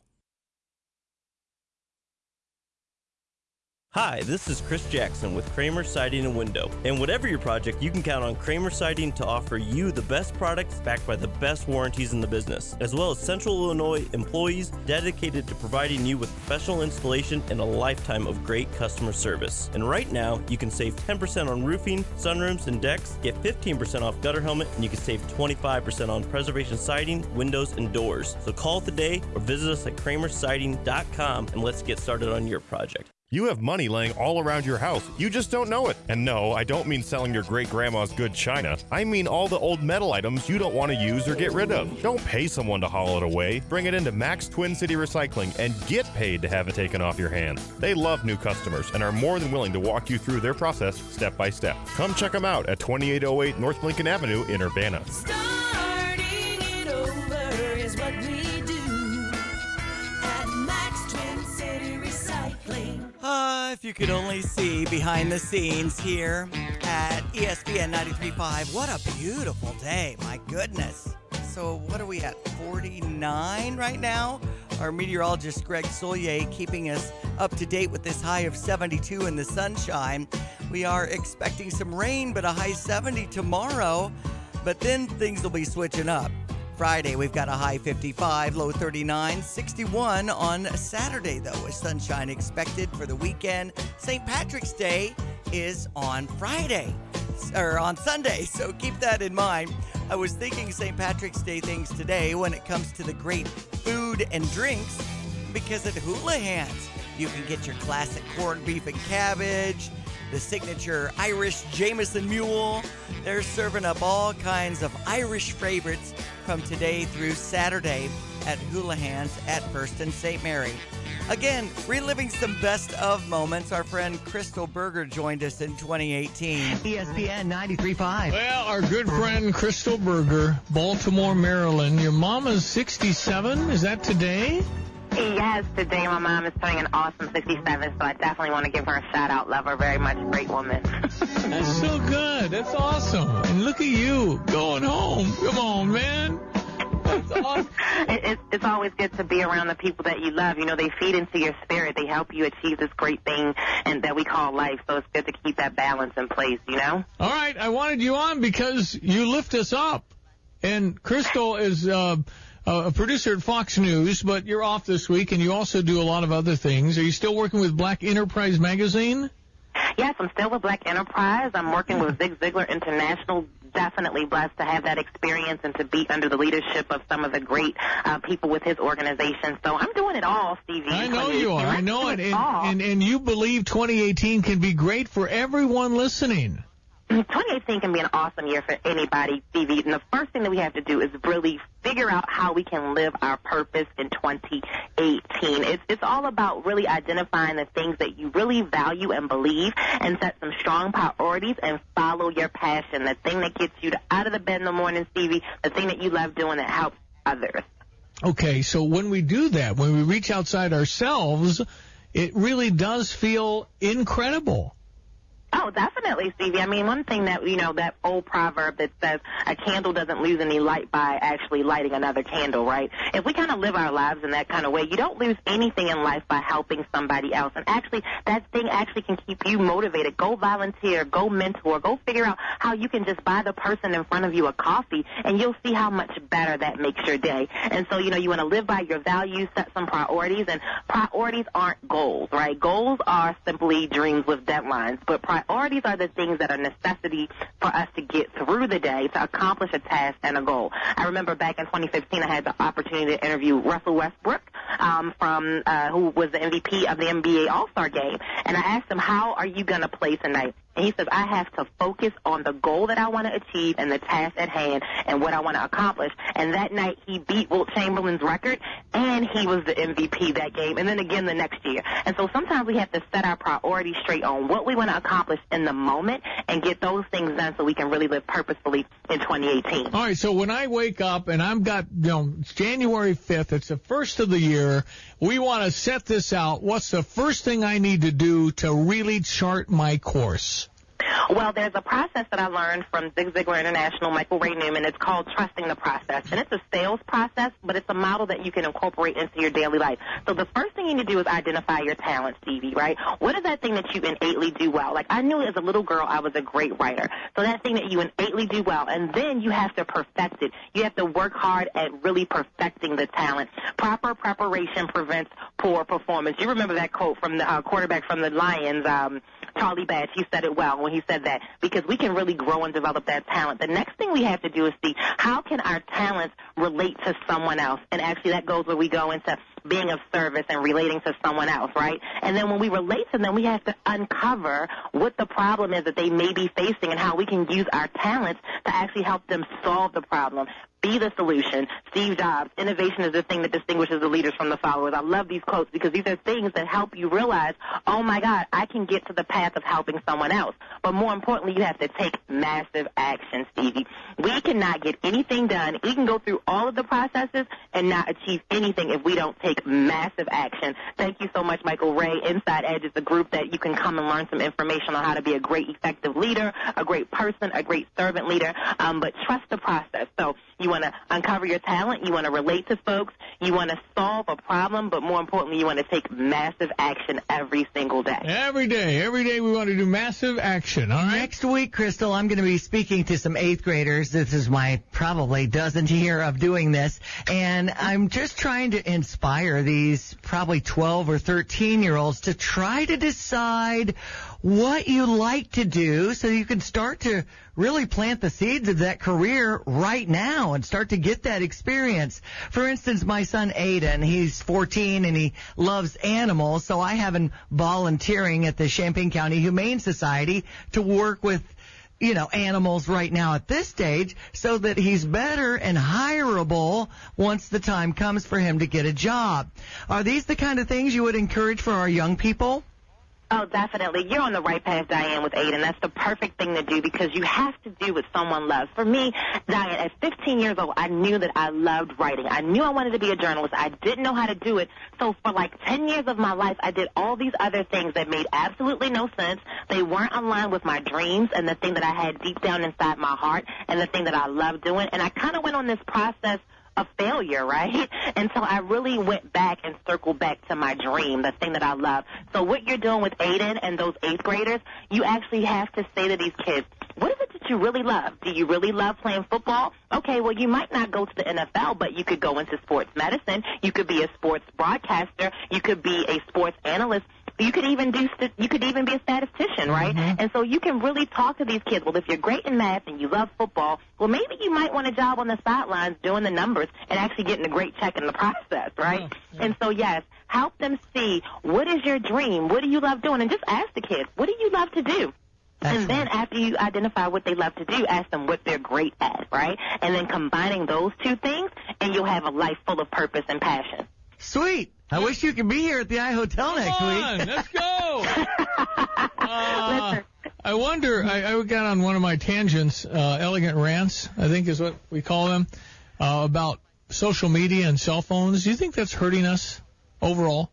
Hi, this is Chris Jackson with Kramer Siding and Window. And whatever your project, you can count on Kramer Siding to offer you the best products backed by the best warranties in the business, as well as Central Illinois employees dedicated to providing you with professional installation and a lifetime of great customer service. And right now, you can save ten percent on roofing, sunrooms, and decks, get fifteen percent off gutter helmet, and you can save twenty-five percent on preservation siding, windows, and doors. So call today or visit us at kramer siding dot com and let's get started on your project. You have money laying all around your house. You just don't know it. And no, I don't mean selling your great-grandma's good china. I mean all the old metal items you don't want to use or get rid of. Don't pay someone to haul it away. Bring it into Max Twin City Recycling and get paid to have it taken off your hands. They love new customers and are more than willing to walk you through their process step by step. Come check them out at twenty-eight oh eight North Lincoln Avenue in Urbana. Starting it over is what we do at Max Twin City Recycling. Uh, if you could only see behind the scenes here at E S P N ninety-three point five. What a beautiful day. My goodness. So what are we at, forty-nine right now? Our meteorologist, Greg Sollier, keeping us up to date with this high of seventy-two in the sunshine. We are expecting some rain, but a high seventy tomorrow. But then things will be switching up. Friday, we've got a high fifty-five, low thirty-nine, sixty-one on Saturday, though, with sunshine expected for the weekend. Saint Patrick's Day is on Friday, or on Sunday, so keep that in mind. I was thinking Saint Patrick's Day things today when it comes to the great food and drinks, because at Houlihan's, you can get your classic corned beef and cabbage, the signature Irish Jameson Mule. They're serving up all kinds of Irish favorites from today through Saturday at Houlihan's at First and Saint Mary. Again, reliving some best of moments, our friend Crystal Berger joined us in twenty eighteen. E S P N ninety-three point five. Well, our good friend Crystal Berger, Baltimore, Maryland. Your mama's sixty-seven. Is that today? Yes, today my mom is turning an awesome sixty-seven, so I definitely want to give her a shout-out. Love her very much. Great woman. That's so good. That's awesome. And look at you going home. Come on, man. That's awesome. It, it, it's always good to be around the people that you love. You know, they feed into your spirit. They help you achieve this great thing and that we call life, so it's good to keep that balance in place, you know? All right. I wanted you on because you lift us up. And Crystal is... Uh, Uh, a producer at Fox News, but you're off this week, and you also do a lot of other things. Are you still working with Black Enterprise Magazine? Yes, I'm still with Black Enterprise. I'm working with Zig Ziglar International. Definitely blessed to have that experience and to be under the leadership of some of the great uh, people with his organization. So I'm doing it all, Stevie. I know you are. I know it. And, and, and you believe twenty eighteen can be great for everyone listening. twenty eighteen can be an awesome year for anybody, Stevie. And the first thing that we have to do is really figure out how we can live our purpose in twenty eighteen. It's, it's all about really identifying the things that you really value and believe and set some strong priorities and follow your passion, the thing that gets you to, out of the bed in the morning, Stevie, the thing that you love doing that helps others. Okay, so when we do that, when we reach outside ourselves, it really does feel incredible. Oh, definitely, Stevie. I mean, one thing that, you know, that old proverb that says a candle doesn't lose any light by actually lighting another candle, right? If we kind of live our lives in that kind of way, you don't lose anything in life by helping somebody else. And actually, that thing actually can keep you motivated. Go volunteer, go mentor, go figure out how you can just buy the person in front of you a coffee, and you'll see how much better that makes your day. And so, you know, you want to live by your values, set some priorities, and priorities aren't goals, right? Goals are simply dreams with deadlines, but priorities Priorities are the things that are necessity for us to get through the day to accomplish a task and a goal. I remember back in twenty fifteen, I had the opportunity to interview Russell Westbrook, um, from uh, who was the M V P of the N B A All-Star Game, and I asked him, "How are you going to play tonight?" And he says, I have to focus on the goal that I want to achieve and the task at hand and what I want to accomplish. And that night, he beat Wilt Chamberlain's record, and he was the M V P that game, and then again the next year. And so sometimes we have to set our priorities straight on what we want to accomplish in the moment and get those things done so we can really live purposefully in twenty eighteen. All right, so when I wake up and I've got, you know, it's January fifth, it's the first of the year, we want to set this out. What's the first thing I need to do to really chart my course? Well, there's a process that I learned from Zig Ziglar International, Michael Ray Newman. It's called trusting the process. And it's a sales process, but it's a model that you can incorporate into your daily life. So the first thing you need to do is identify your talent, Stevie, right? What is that thing that you innately do well? Like, I knew as a little girl I was a great writer. So that thing that you innately do well, and then you have to perfect it. You have to work hard at really perfecting the talent. Proper preparation prevents poor performance. You remember that quote from the uh, quarterback from the Lions, um, Charlie Batch. He said it well when he said that, because we can really grow and develop that talent. The next thing we have to do is see how can our talents relate to someone else. And actually that goes where we go into being of service and relating to someone else, right? And then when we relate to them, we have to uncover what the problem is that they may be facing and how we can use our talents to actually help them solve the problem. Be the solution. Steve Jobs, innovation is the thing that distinguishes the leaders from the followers. I love these quotes because these are things that help you realize, oh, my God, I can get to the path of helping someone else. But more importantly, you have to take massive action, Stevie. We cannot get anything done. We can go through all of the processes and not achieve anything if we don't take massive action. Thank you so much, Michael Ray. Inside Edge is a group that you can come and learn some information on how to be a great, effective leader, a great person, a great servant leader, um, but trust the process. So you want to uncover your talent, you want to relate to folks, you want to solve a problem, but more importantly, you want to take massive action every single day. Every day. Every day we want to do massive action, all right? Next week, Crystal, I'm going to be speaking to some eighth graders. This is my probably dozenth year of doing this, and I'm just trying to inspire these probably twelve or thirteen-year-olds to try to decide what you like to do so you can start to really plant the seeds of that career right now and and start to get that experience. For instance, my son Aiden, he's fourteen and he loves animals, so I have him volunteering at the Champaign County Humane Society to work with, you know, animals right now at this stage so that he's better and hireable once the time comes for him to get a job. Are these the kind of things you would encourage for our young people? Oh, definitely. You're on the right path, Diane, with Aiden. That's the perfect thing to do because you have to do what someone loves. For me, Diane, at fifteen years old, I knew that I loved writing. I knew I wanted to be a journalist. I didn't know how to do it. So for like ten years of my life, I did all these other things that made absolutely no sense. They weren't aligned with my dreams and the thing that I had deep down inside my heart and the thing that I loved doing. And I kind of went on this process of failure, right? And so I really went back and circled back to my dream, the thing that I love. So what you're doing with Aiden and those eighth graders, you actually have to say to these kids, what is it that you really love? Do you really love playing football? Okay, well, you might not go to the N F L, but you could go into sports medicine. You could be a sports broadcaster. You could be a sports analyst. You could even do. You could even be a statistician, right? Mm-hmm. And so you can really talk to these kids. Well, if you're great in math and you love football, well, maybe you might want a job on the sidelines doing the numbers and actually getting a great check in the process, right? Mm-hmm. And so, yes, help them see what is your dream, what do you love doing, and just ask the kids, what do you love to do? That's and then after you identify what they love to do, ask them what they're great at, right? And then combining those two things, and you'll have a life full of purpose and passion. Sweet. I wish you could be here at the iHotel next Come on, week. Let's go. uh, I wonder, I, I got on one of my tangents, uh, elegant rants, I think is what we call them, uh, about social media and cell phones. Do you think that's hurting us overall?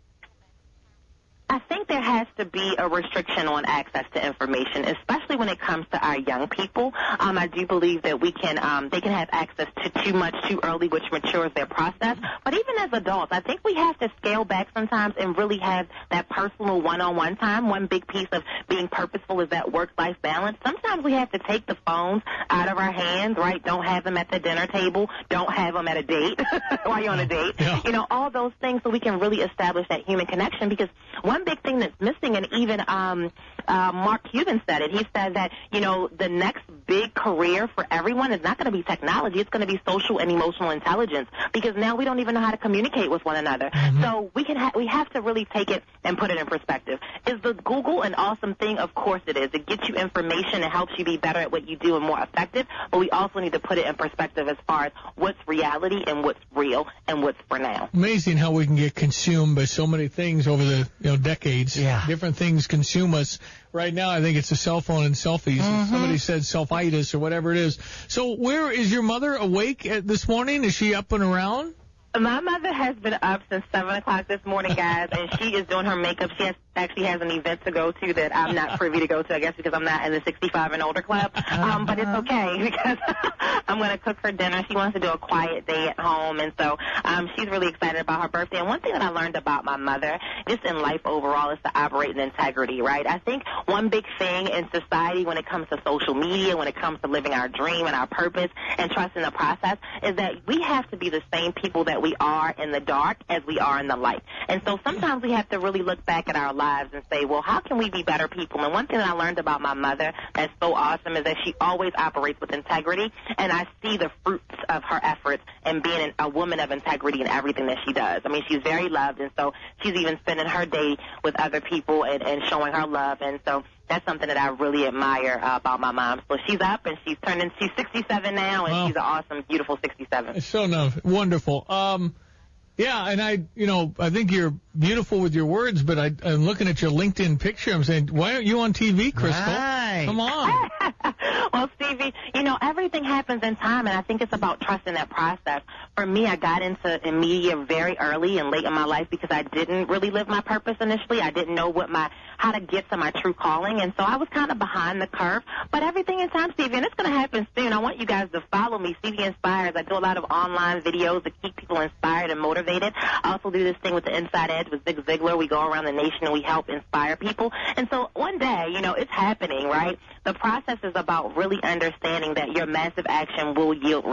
I think there has to be a restriction on access to information, especially when it comes to our young people. Um, I do believe that we can, um, they can have access to too much too early, which matures their process. But even as adults, I think we have to scale back sometimes and really have that personal one-on-one time. One big piece of being purposeful is that work-life balance. Sometimes we have to take the phones out of our hands, right? Don't have them at the dinner table. Don't have them at a date while you're on a date. Yeah. You know, all those things so we can really establish that human connection because one big thing that's missing, and even um, uh, Mark Cuban said it, he said that, you know, the next big career for everyone is not going to be technology. It's going to be social and emotional intelligence because now we don't even know how to communicate with one another. Mm-hmm. So we can ha- we have to really take it and put it in perspective. Is the Google an awesome thing? Of course it is. It gets you information. It helps you be better at what you do and more effective. But we also need to put it in perspective as far as what's reality and what's real and what's for now. Amazing how we can get consumed by so many things over the you know decades. Yeah. Different things consume us. Right now, I think it's a cell phone and selfies. Mm-hmm. Somebody said selfitis or whatever it is. So where is your mother awake at this morning? Is she up and around? My mother has been up since seven o'clock this morning, guys, and she is doing her makeup. She has, actually has an event to go to that I'm not privy to go to, I guess, because I'm not in the sixty-five and older club. Um, but it's okay because I'm going to cook her dinner. She wants to do a quiet day at home, and so um, she's really excited about her birthday. And one thing that I learned about my mother, just in life overall, is to operate in integrity, right? I think one big thing in society when it comes to social media, when it comes to living our dream and our purpose and trusting the process, is that we have to be the same people that we are in the dark as we are in the light. And so sometimes we have to really look back at our lives and say, well, how can we be better people? And one thing that I learned about my mother that's so awesome is that she always operates with integrity, and I see the fruits of her efforts and being a woman of integrity in everything that she does. I mean, she's very loved, and so she's even spending her day with other people and, and showing her love, and so that's something that I really admire uh, about my mom. So she's up, and she's turning, she's sixty-seven now, and wow. She's an awesome, beautiful sixty-seven. It's so nice. Wonderful. Um, yeah, and I, you know, I think you're beautiful with your words, but I, I'm looking at your LinkedIn picture. I'm saying, why aren't you on T V, Crystal? Right. Come on. Well, Stevie, you know, everything happens in time, and I think it's about trusting that process. For me, I got into in media very early and late in my life because I didn't really live my purpose initially. I didn't know what my how to get to my true calling, and so I was kind of behind the curve. But everything in time, Stevie, and it's going to happen soon. I want you guys to follow me, Stevie Inspires. I do a lot of online videos to keep people inspired and motivated. I also do this thing with the Inside Edge with Zig Ziglar. We go around the nation and we help inspire people. And so one day, you know, it's happening, right? The process is about really understanding that your massive action will yield results.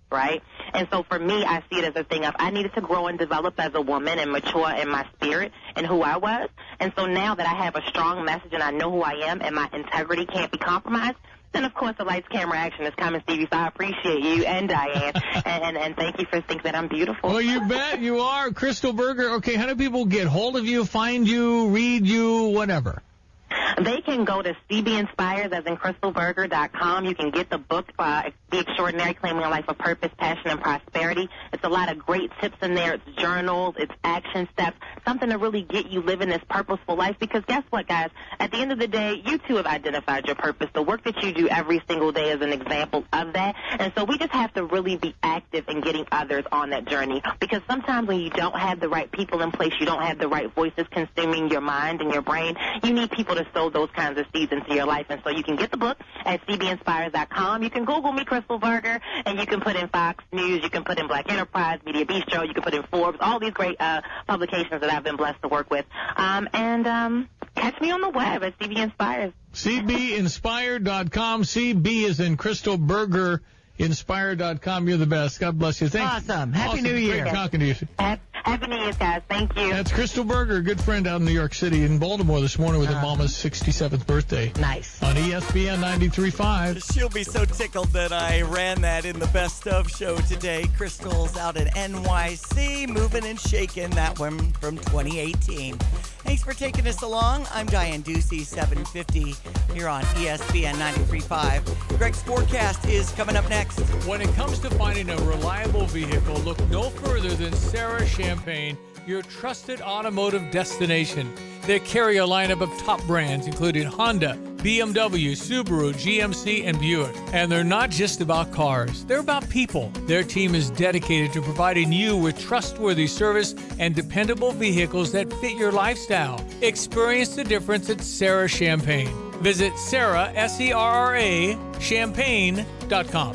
right? And so for me, I see it as a thing of I needed to grow and develop as a woman and mature in my spirit and who I was. And so now that I have a strong message and I know who I am and my integrity can't be compromised, then, of course, the lights, camera, action is coming, Stevie. So I appreciate you and Diane, and, and, and thank you for thinking that I'm beautiful. Well, you bet you are. Crystal Berger. Okay, how do people get hold of you, find you, read you, whatever? They can go to C B Inspires, as in crystal berger dot com. You can get the book, uh, The Extraordinary, Claiming a Life of Purpose, Passion, and Prosperity. It's a lot of great tips in there. It's journals, it's action steps, something to really get you living this purposeful life. Because guess what, guys? At the end of the day, you too have identified your purpose. The work that you do every single day is an example of that. And so we just have to really be active in getting others on that journey. Because sometimes when you don't have the right people in place, you don't have the right voices consuming your mind and your brain, you need people to sow those kinds of seeds into your life. And so you can get the book at C B Inspires dot com. You can Google me, Crystal Berger, and you can put in Fox News, you can put in Black Enterprise, Media Bistro, you can put in Forbes, all these great uh, publications that I've been blessed to work with. Um, and um, catch me on the web at C B Inspires. C B Inspired dot com. C B is in Crystal Berger. Inspired dot com. You're the best. God bless you. Thanks. Awesome. Happy awesome. New Year. Great talking to you. Happy New Year, guys. Thank you. That's Crystal Berger, a good friend out in New York City, in Baltimore this morning with her Uh, mama's sixty-seventh birthday. Nice. On E S P N ninety-three point five. She'll be so tickled that I ran that in the Best Of show today. Crystal's out at N Y C, moving and shaking, that one from twenty eighteen. Thanks for taking us along. I'm Diane Ducey, seven fifty here on E S P N ninety-three point five. Greg's forecast is coming up next. When it comes to finding a reliable vehicle, look no further than Sarah Champagne, your trusted automotive destination. They carry a lineup of top brands, including Honda, B M W, Subaru, G M C, and Buick. And they're not just about cars, they're about people. Their team is dedicated to providing you with trustworthy service and dependable vehicles that fit your lifestyle. Experience the difference at Sarah Champagne. Visit Sarah, S E R R A, champagne dot com.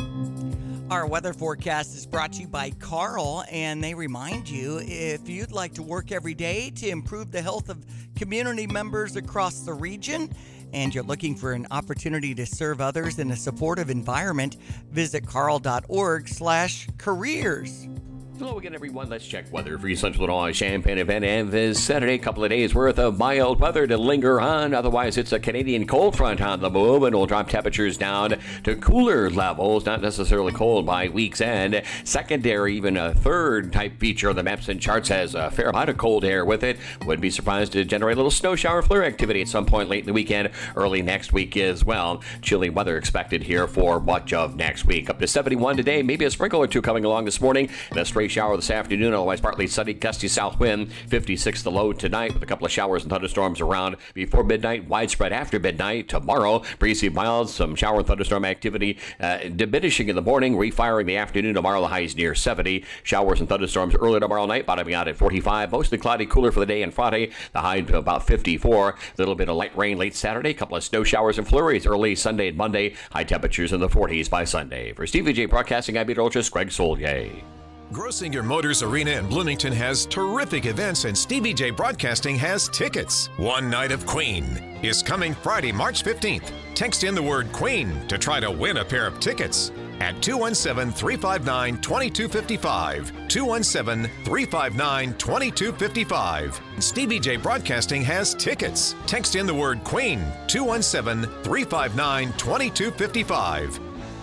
Our weather forecast is brought to you by Carl, and they remind you if you'd like to work every day to improve the health of community members across the region, and you're looking for an opportunity to serve others in a supportive environment, visit carl.org slash careers. Hello again, everyone. Let's check weather for your Central Illinois Champaign event. And this Saturday, a couple of days worth of mild weather to linger on. Otherwise, it's a Canadian cold front on the move, and will drop temperatures down to cooler levels, not necessarily cold by week's end. Secondary, even a third type feature of the maps and charts has a fair amount of cold air with it. Wouldn't be surprised to generate a little snow shower flurry activity at some point late in the weekend, early next week as well. Chilly weather expected here for much of next week. Up to seventy-one today, maybe a sprinkle or two coming along this morning, and a stray shower this afternoon, otherwise partly sunny, gusty south wind. fifty-six the low tonight with a couple of showers and thunderstorms around before midnight, widespread after midnight. Tomorrow, breezy mild, some shower and thunderstorm activity uh, diminishing in the morning, refiring the afternoon. Tomorrow the highs near seventy. Showers and thunderstorms early tomorrow night, bottoming out at forty-five. Mostly cloudy, cooler for the day and Friday. The high to about fifty-four. A little bit of light rain late Saturday, a couple of snow showers and flurries early Sunday and Monday. High temperatures in the forties by Sunday. For Stevie J Broadcasting, I'm meteorologist Greg Solier. Grossinger Motors Arena in Bloomington has terrific events, and Stevie J Broadcasting has tickets. One Night of Queen is coming Friday, March fifteenth. Text in the word Queen to try to win a pair of tickets at two one seven, three five nine, two two five five. two one seven, three five nine, two two five five. Stevie J Broadcasting has tickets. Text in the word Queen, two one seven, three five nine, two two five five.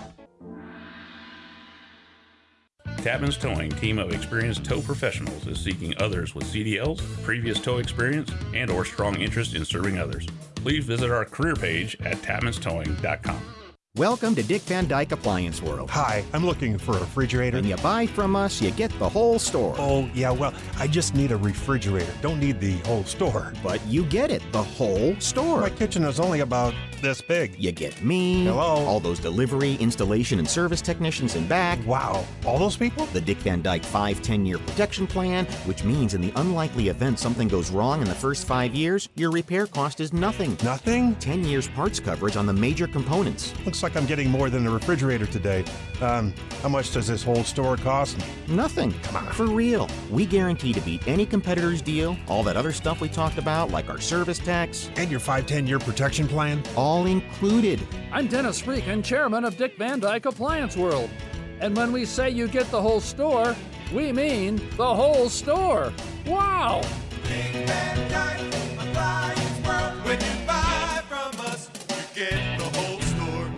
Tapman's Towing, team of experienced tow professionals, is seeking others with C D Ls, previous tow experience, and or strong interest in serving others. Please visit our career page at tapmans towing dot com. Welcome to Dick Van Dyke Appliance World. Hi, I'm looking for a refrigerator. When you buy from us, you get the whole store. Oh, yeah, well, I just need a refrigerator. Don't need the whole store. But you get it, the whole store. My kitchen is only about this big. You get me. Hello. All those delivery, installation, and service technicians in back. Wow, all those people? The Dick Van Dyke five ten year protection plan, which means in the unlikely event something goes wrong in the first five years, your repair cost is nothing. Nothing? ten years parts coverage on the major components. Looks like I'm getting more than a refrigerator today. Um, how much does this whole store cost? Nothing. Come on. For real. We guarantee to beat any competitor's deal, all that other stuff we talked about, like our service tax. And your five ten year protection plan? All included. I'm Dennis Freak and chairman of Dick Van Dyke Appliance World. And when we say you get the whole store, we mean the whole store. Wow! Big Bad Guy Appliance World. When you buy from us, you get the whole store.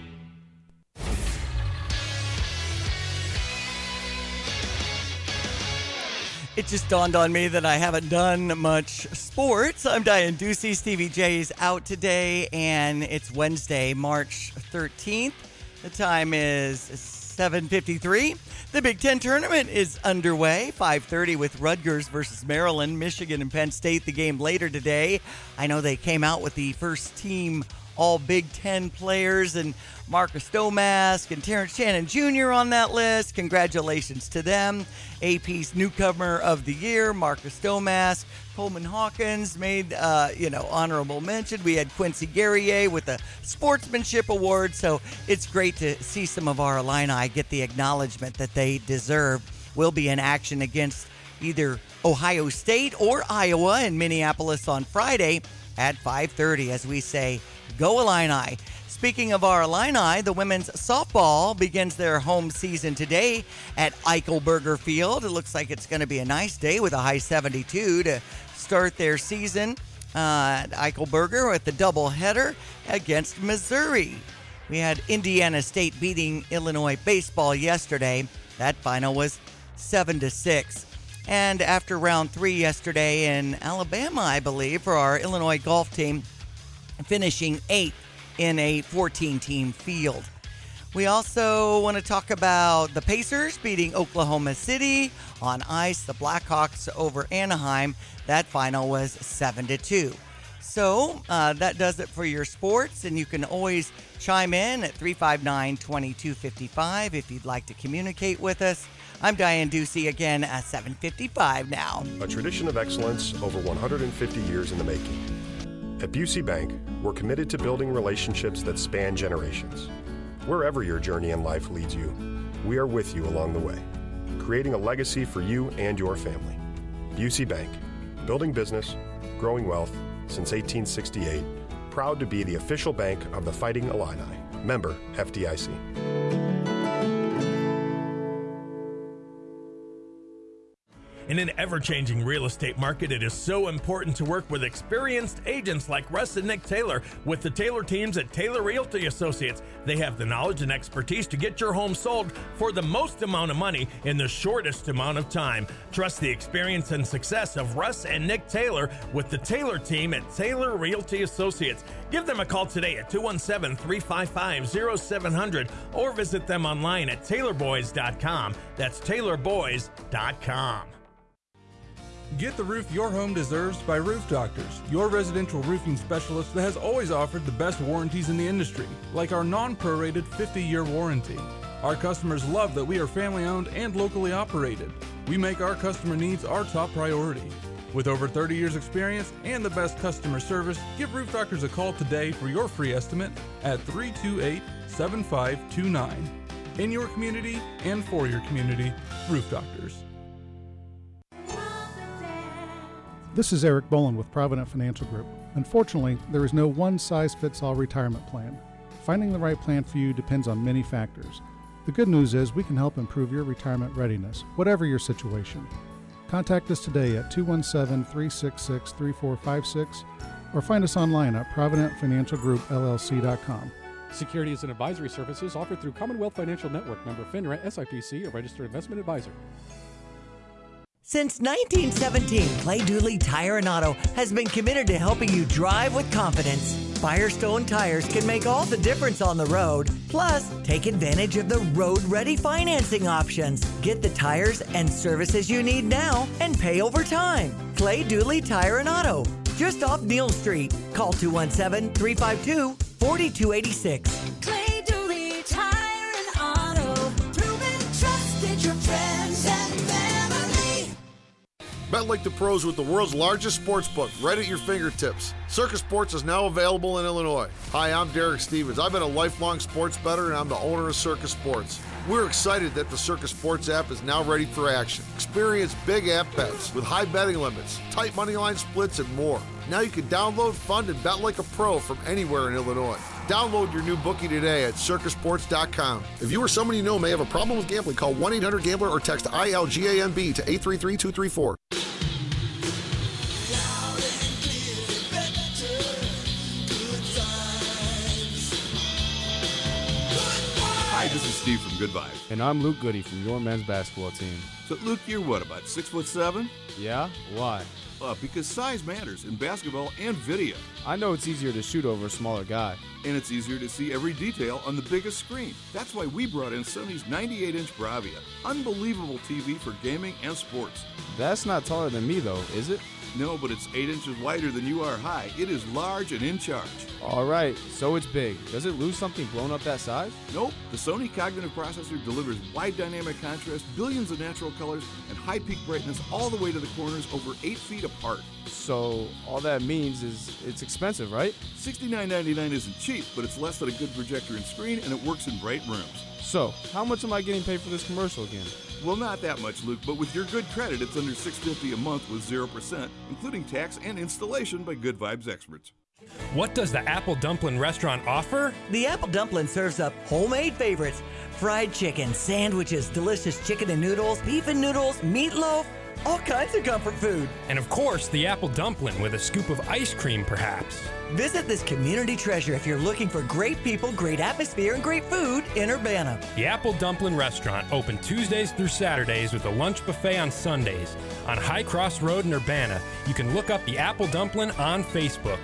It just dawned on me that I haven't done much sports. I'm Diane Ducey. Stevie J is out today, and it's Wednesday, March thirteenth. The time is seven fifty-three. The Big Ten tournament is underway. five thirty with Rutgers versus Maryland, Michigan, and Penn State. The game later today. I know they came out with the first team all Big Ten players, and Marcus Domask and Terrence Shannon Junior on that list. Congratulations to them. A P's Newcomer of the Year, Marcus Domask. Coleman Hawkins made, uh, you know, honorable mention. We had Quincy Guerrier with the Sportsmanship Award, so it's great to see some of our Illini get the acknowledgement that they deserve. We'll be in action against either Ohio State or Iowa in Minneapolis on Friday at five thirty as we say, Go Illini. Speaking of our Illini, the women's softball begins their home season today at Eichelberger Field. It looks like it's going to be a nice day with a high seventy-two to start their season uh, at Eichelberger with the doubleheader against Missouri. We had Indiana State beating Illinois baseball yesterday. That final was seven to six. And after round three yesterday in Alabama, I believe, for our Illinois golf team, finishing eighth in a fourteen-team field. We also want to talk about the Pacers beating Oklahoma City on ice. The Blackhawks over Anaheim. That final was seven to two. So uh, that does it for your sports, and you can always chime in at three five nine, two two five five if you'd like to communicate with us. I'm Diane Ducey, again at seven fifty-five now. A tradition of excellence over one hundred fifty years in the making. At Busey Bank, we're committed to building relationships that span generations. Wherever your journey in life leads you, we are with you along the way, creating a legacy for you and your family. Busey Bank, building business, growing wealth since eighteen sixty-eight, proud to be the official bank of the Fighting Illini. Member F D I C. In an ever-changing real estate market, it is so important to work with experienced agents like Russ and Nick Taylor with the Taylor teams at Taylor Realty Associates. They have the knowledge and expertise to get your home sold for the most amount of money in the shortest amount of time. Trust the experience and success of Russ and Nick Taylor with the Taylor team at Taylor Realty Associates. Give them a call today at two one seven, three five five, zero seven zero zero or visit them online at taylor boys dot com. That's taylor boys dot com. Get the roof your home deserves by Roof Doctors, your residential roofing specialist that has always offered the best warranties in the industry, like our non-prorated fifty-year warranty. Our customers love that we are family-owned and locally operated. We make our customer needs our top priority. With over thirty years experience and the best customer service, give Roof Doctors a call today for your free estimate at three two eight, seven five two nine. In your community and for your community, Roof Doctors. This is Eric Boland with Provident Financial Group. Unfortunately, there is no one-size-fits-all retirement plan. Finding the right plan for you depends on many factors. The good news is we can help improve your retirement readiness, whatever your situation. Contact us today at two one seven, three six six, three four five six or find us online at provident financial group L L C dot com. Securities and advisory services offered through Commonwealth Financial Network, member FINRA, S I P C, a registered investment advisor. Since nineteen seventeen, Clay Dooley Tire and Auto has been committed to helping you drive with confidence. Firestone tires can make all the difference on the road. Plus, take advantage of the road-ready financing options. Get the tires and services you need now and pay over time. Clay Dooley Tire and Auto, just off Neal Street. Call two one seven, three five two, four two eight six. Clay Dooley Tire and Auto, proven trusted, your friends and family. Bet like the pros with the world's largest sports book right at your fingertips. Circus Sports is now available in Illinois. Hi, I'm Derek Stevens. I've been a lifelong sports bettor and I'm the owner of Circus Sports. We're excited that the Circus Sports app is now ready for action. Experience big app bets with high betting limits, tight money line splits, and more. Now you can download, fund, and bet like a pro from anywhere in Illinois. Download your new bookie today at circus sports dot com. If you or someone you know may have a problem with gambling, call one eight hundred gambler or text I L G A M B to eight three three two three four. Hi, this is Steve from Good Vibes. And I'm Luke Goody from your men's basketball team. So, Luke, you're what, about six foot seven? Yeah? Why? Uh, because size matters in basketball and video. I know it's easier to shoot over a smaller guy. And it's easier to see every detail on the biggest screen. That's why we brought in Sony's ninety-eight inch Bravia. Unbelievable T V for gaming and sports. That's not taller than me, though, is it? No, but it's eight inches wider than you are high. It is large and in charge. All right, so it's big. Does it lose something blown up that size? Nope. The Sony Cognitive Processor delivers wide dynamic contrast, billions of natural colors, and high peak brightness all the way to the corners over eight feet apart. So all that means is it's expensive, right? sixty-nine ninety-nine isn't cheap, but it's less than a good projector and screen, and it works in bright rooms. So, how much am I getting paid for this commercial again? Well, not that much, Luke, but with your good credit, it's under six hundred fifty dollars a month with zero percent, including tax and installation by Good Vibes experts. What does the Apple Dumpling restaurant offer? The Apple Dumpling serves up homemade favorites, fried chicken, sandwiches, delicious chicken and noodles, beef and noodles, meatloaf, all kinds of comfort food. And of course, the Apple Dumpling with a scoop of ice cream, perhaps. Visit this community treasure if you're looking for great people, great atmosphere, and great food in Urbana. The Apple Dumpling Restaurant, open Tuesdays through Saturdays with a lunch buffet on Sundays. On High Cross Road in Urbana, you can look up the Apple Dumpling on Facebook.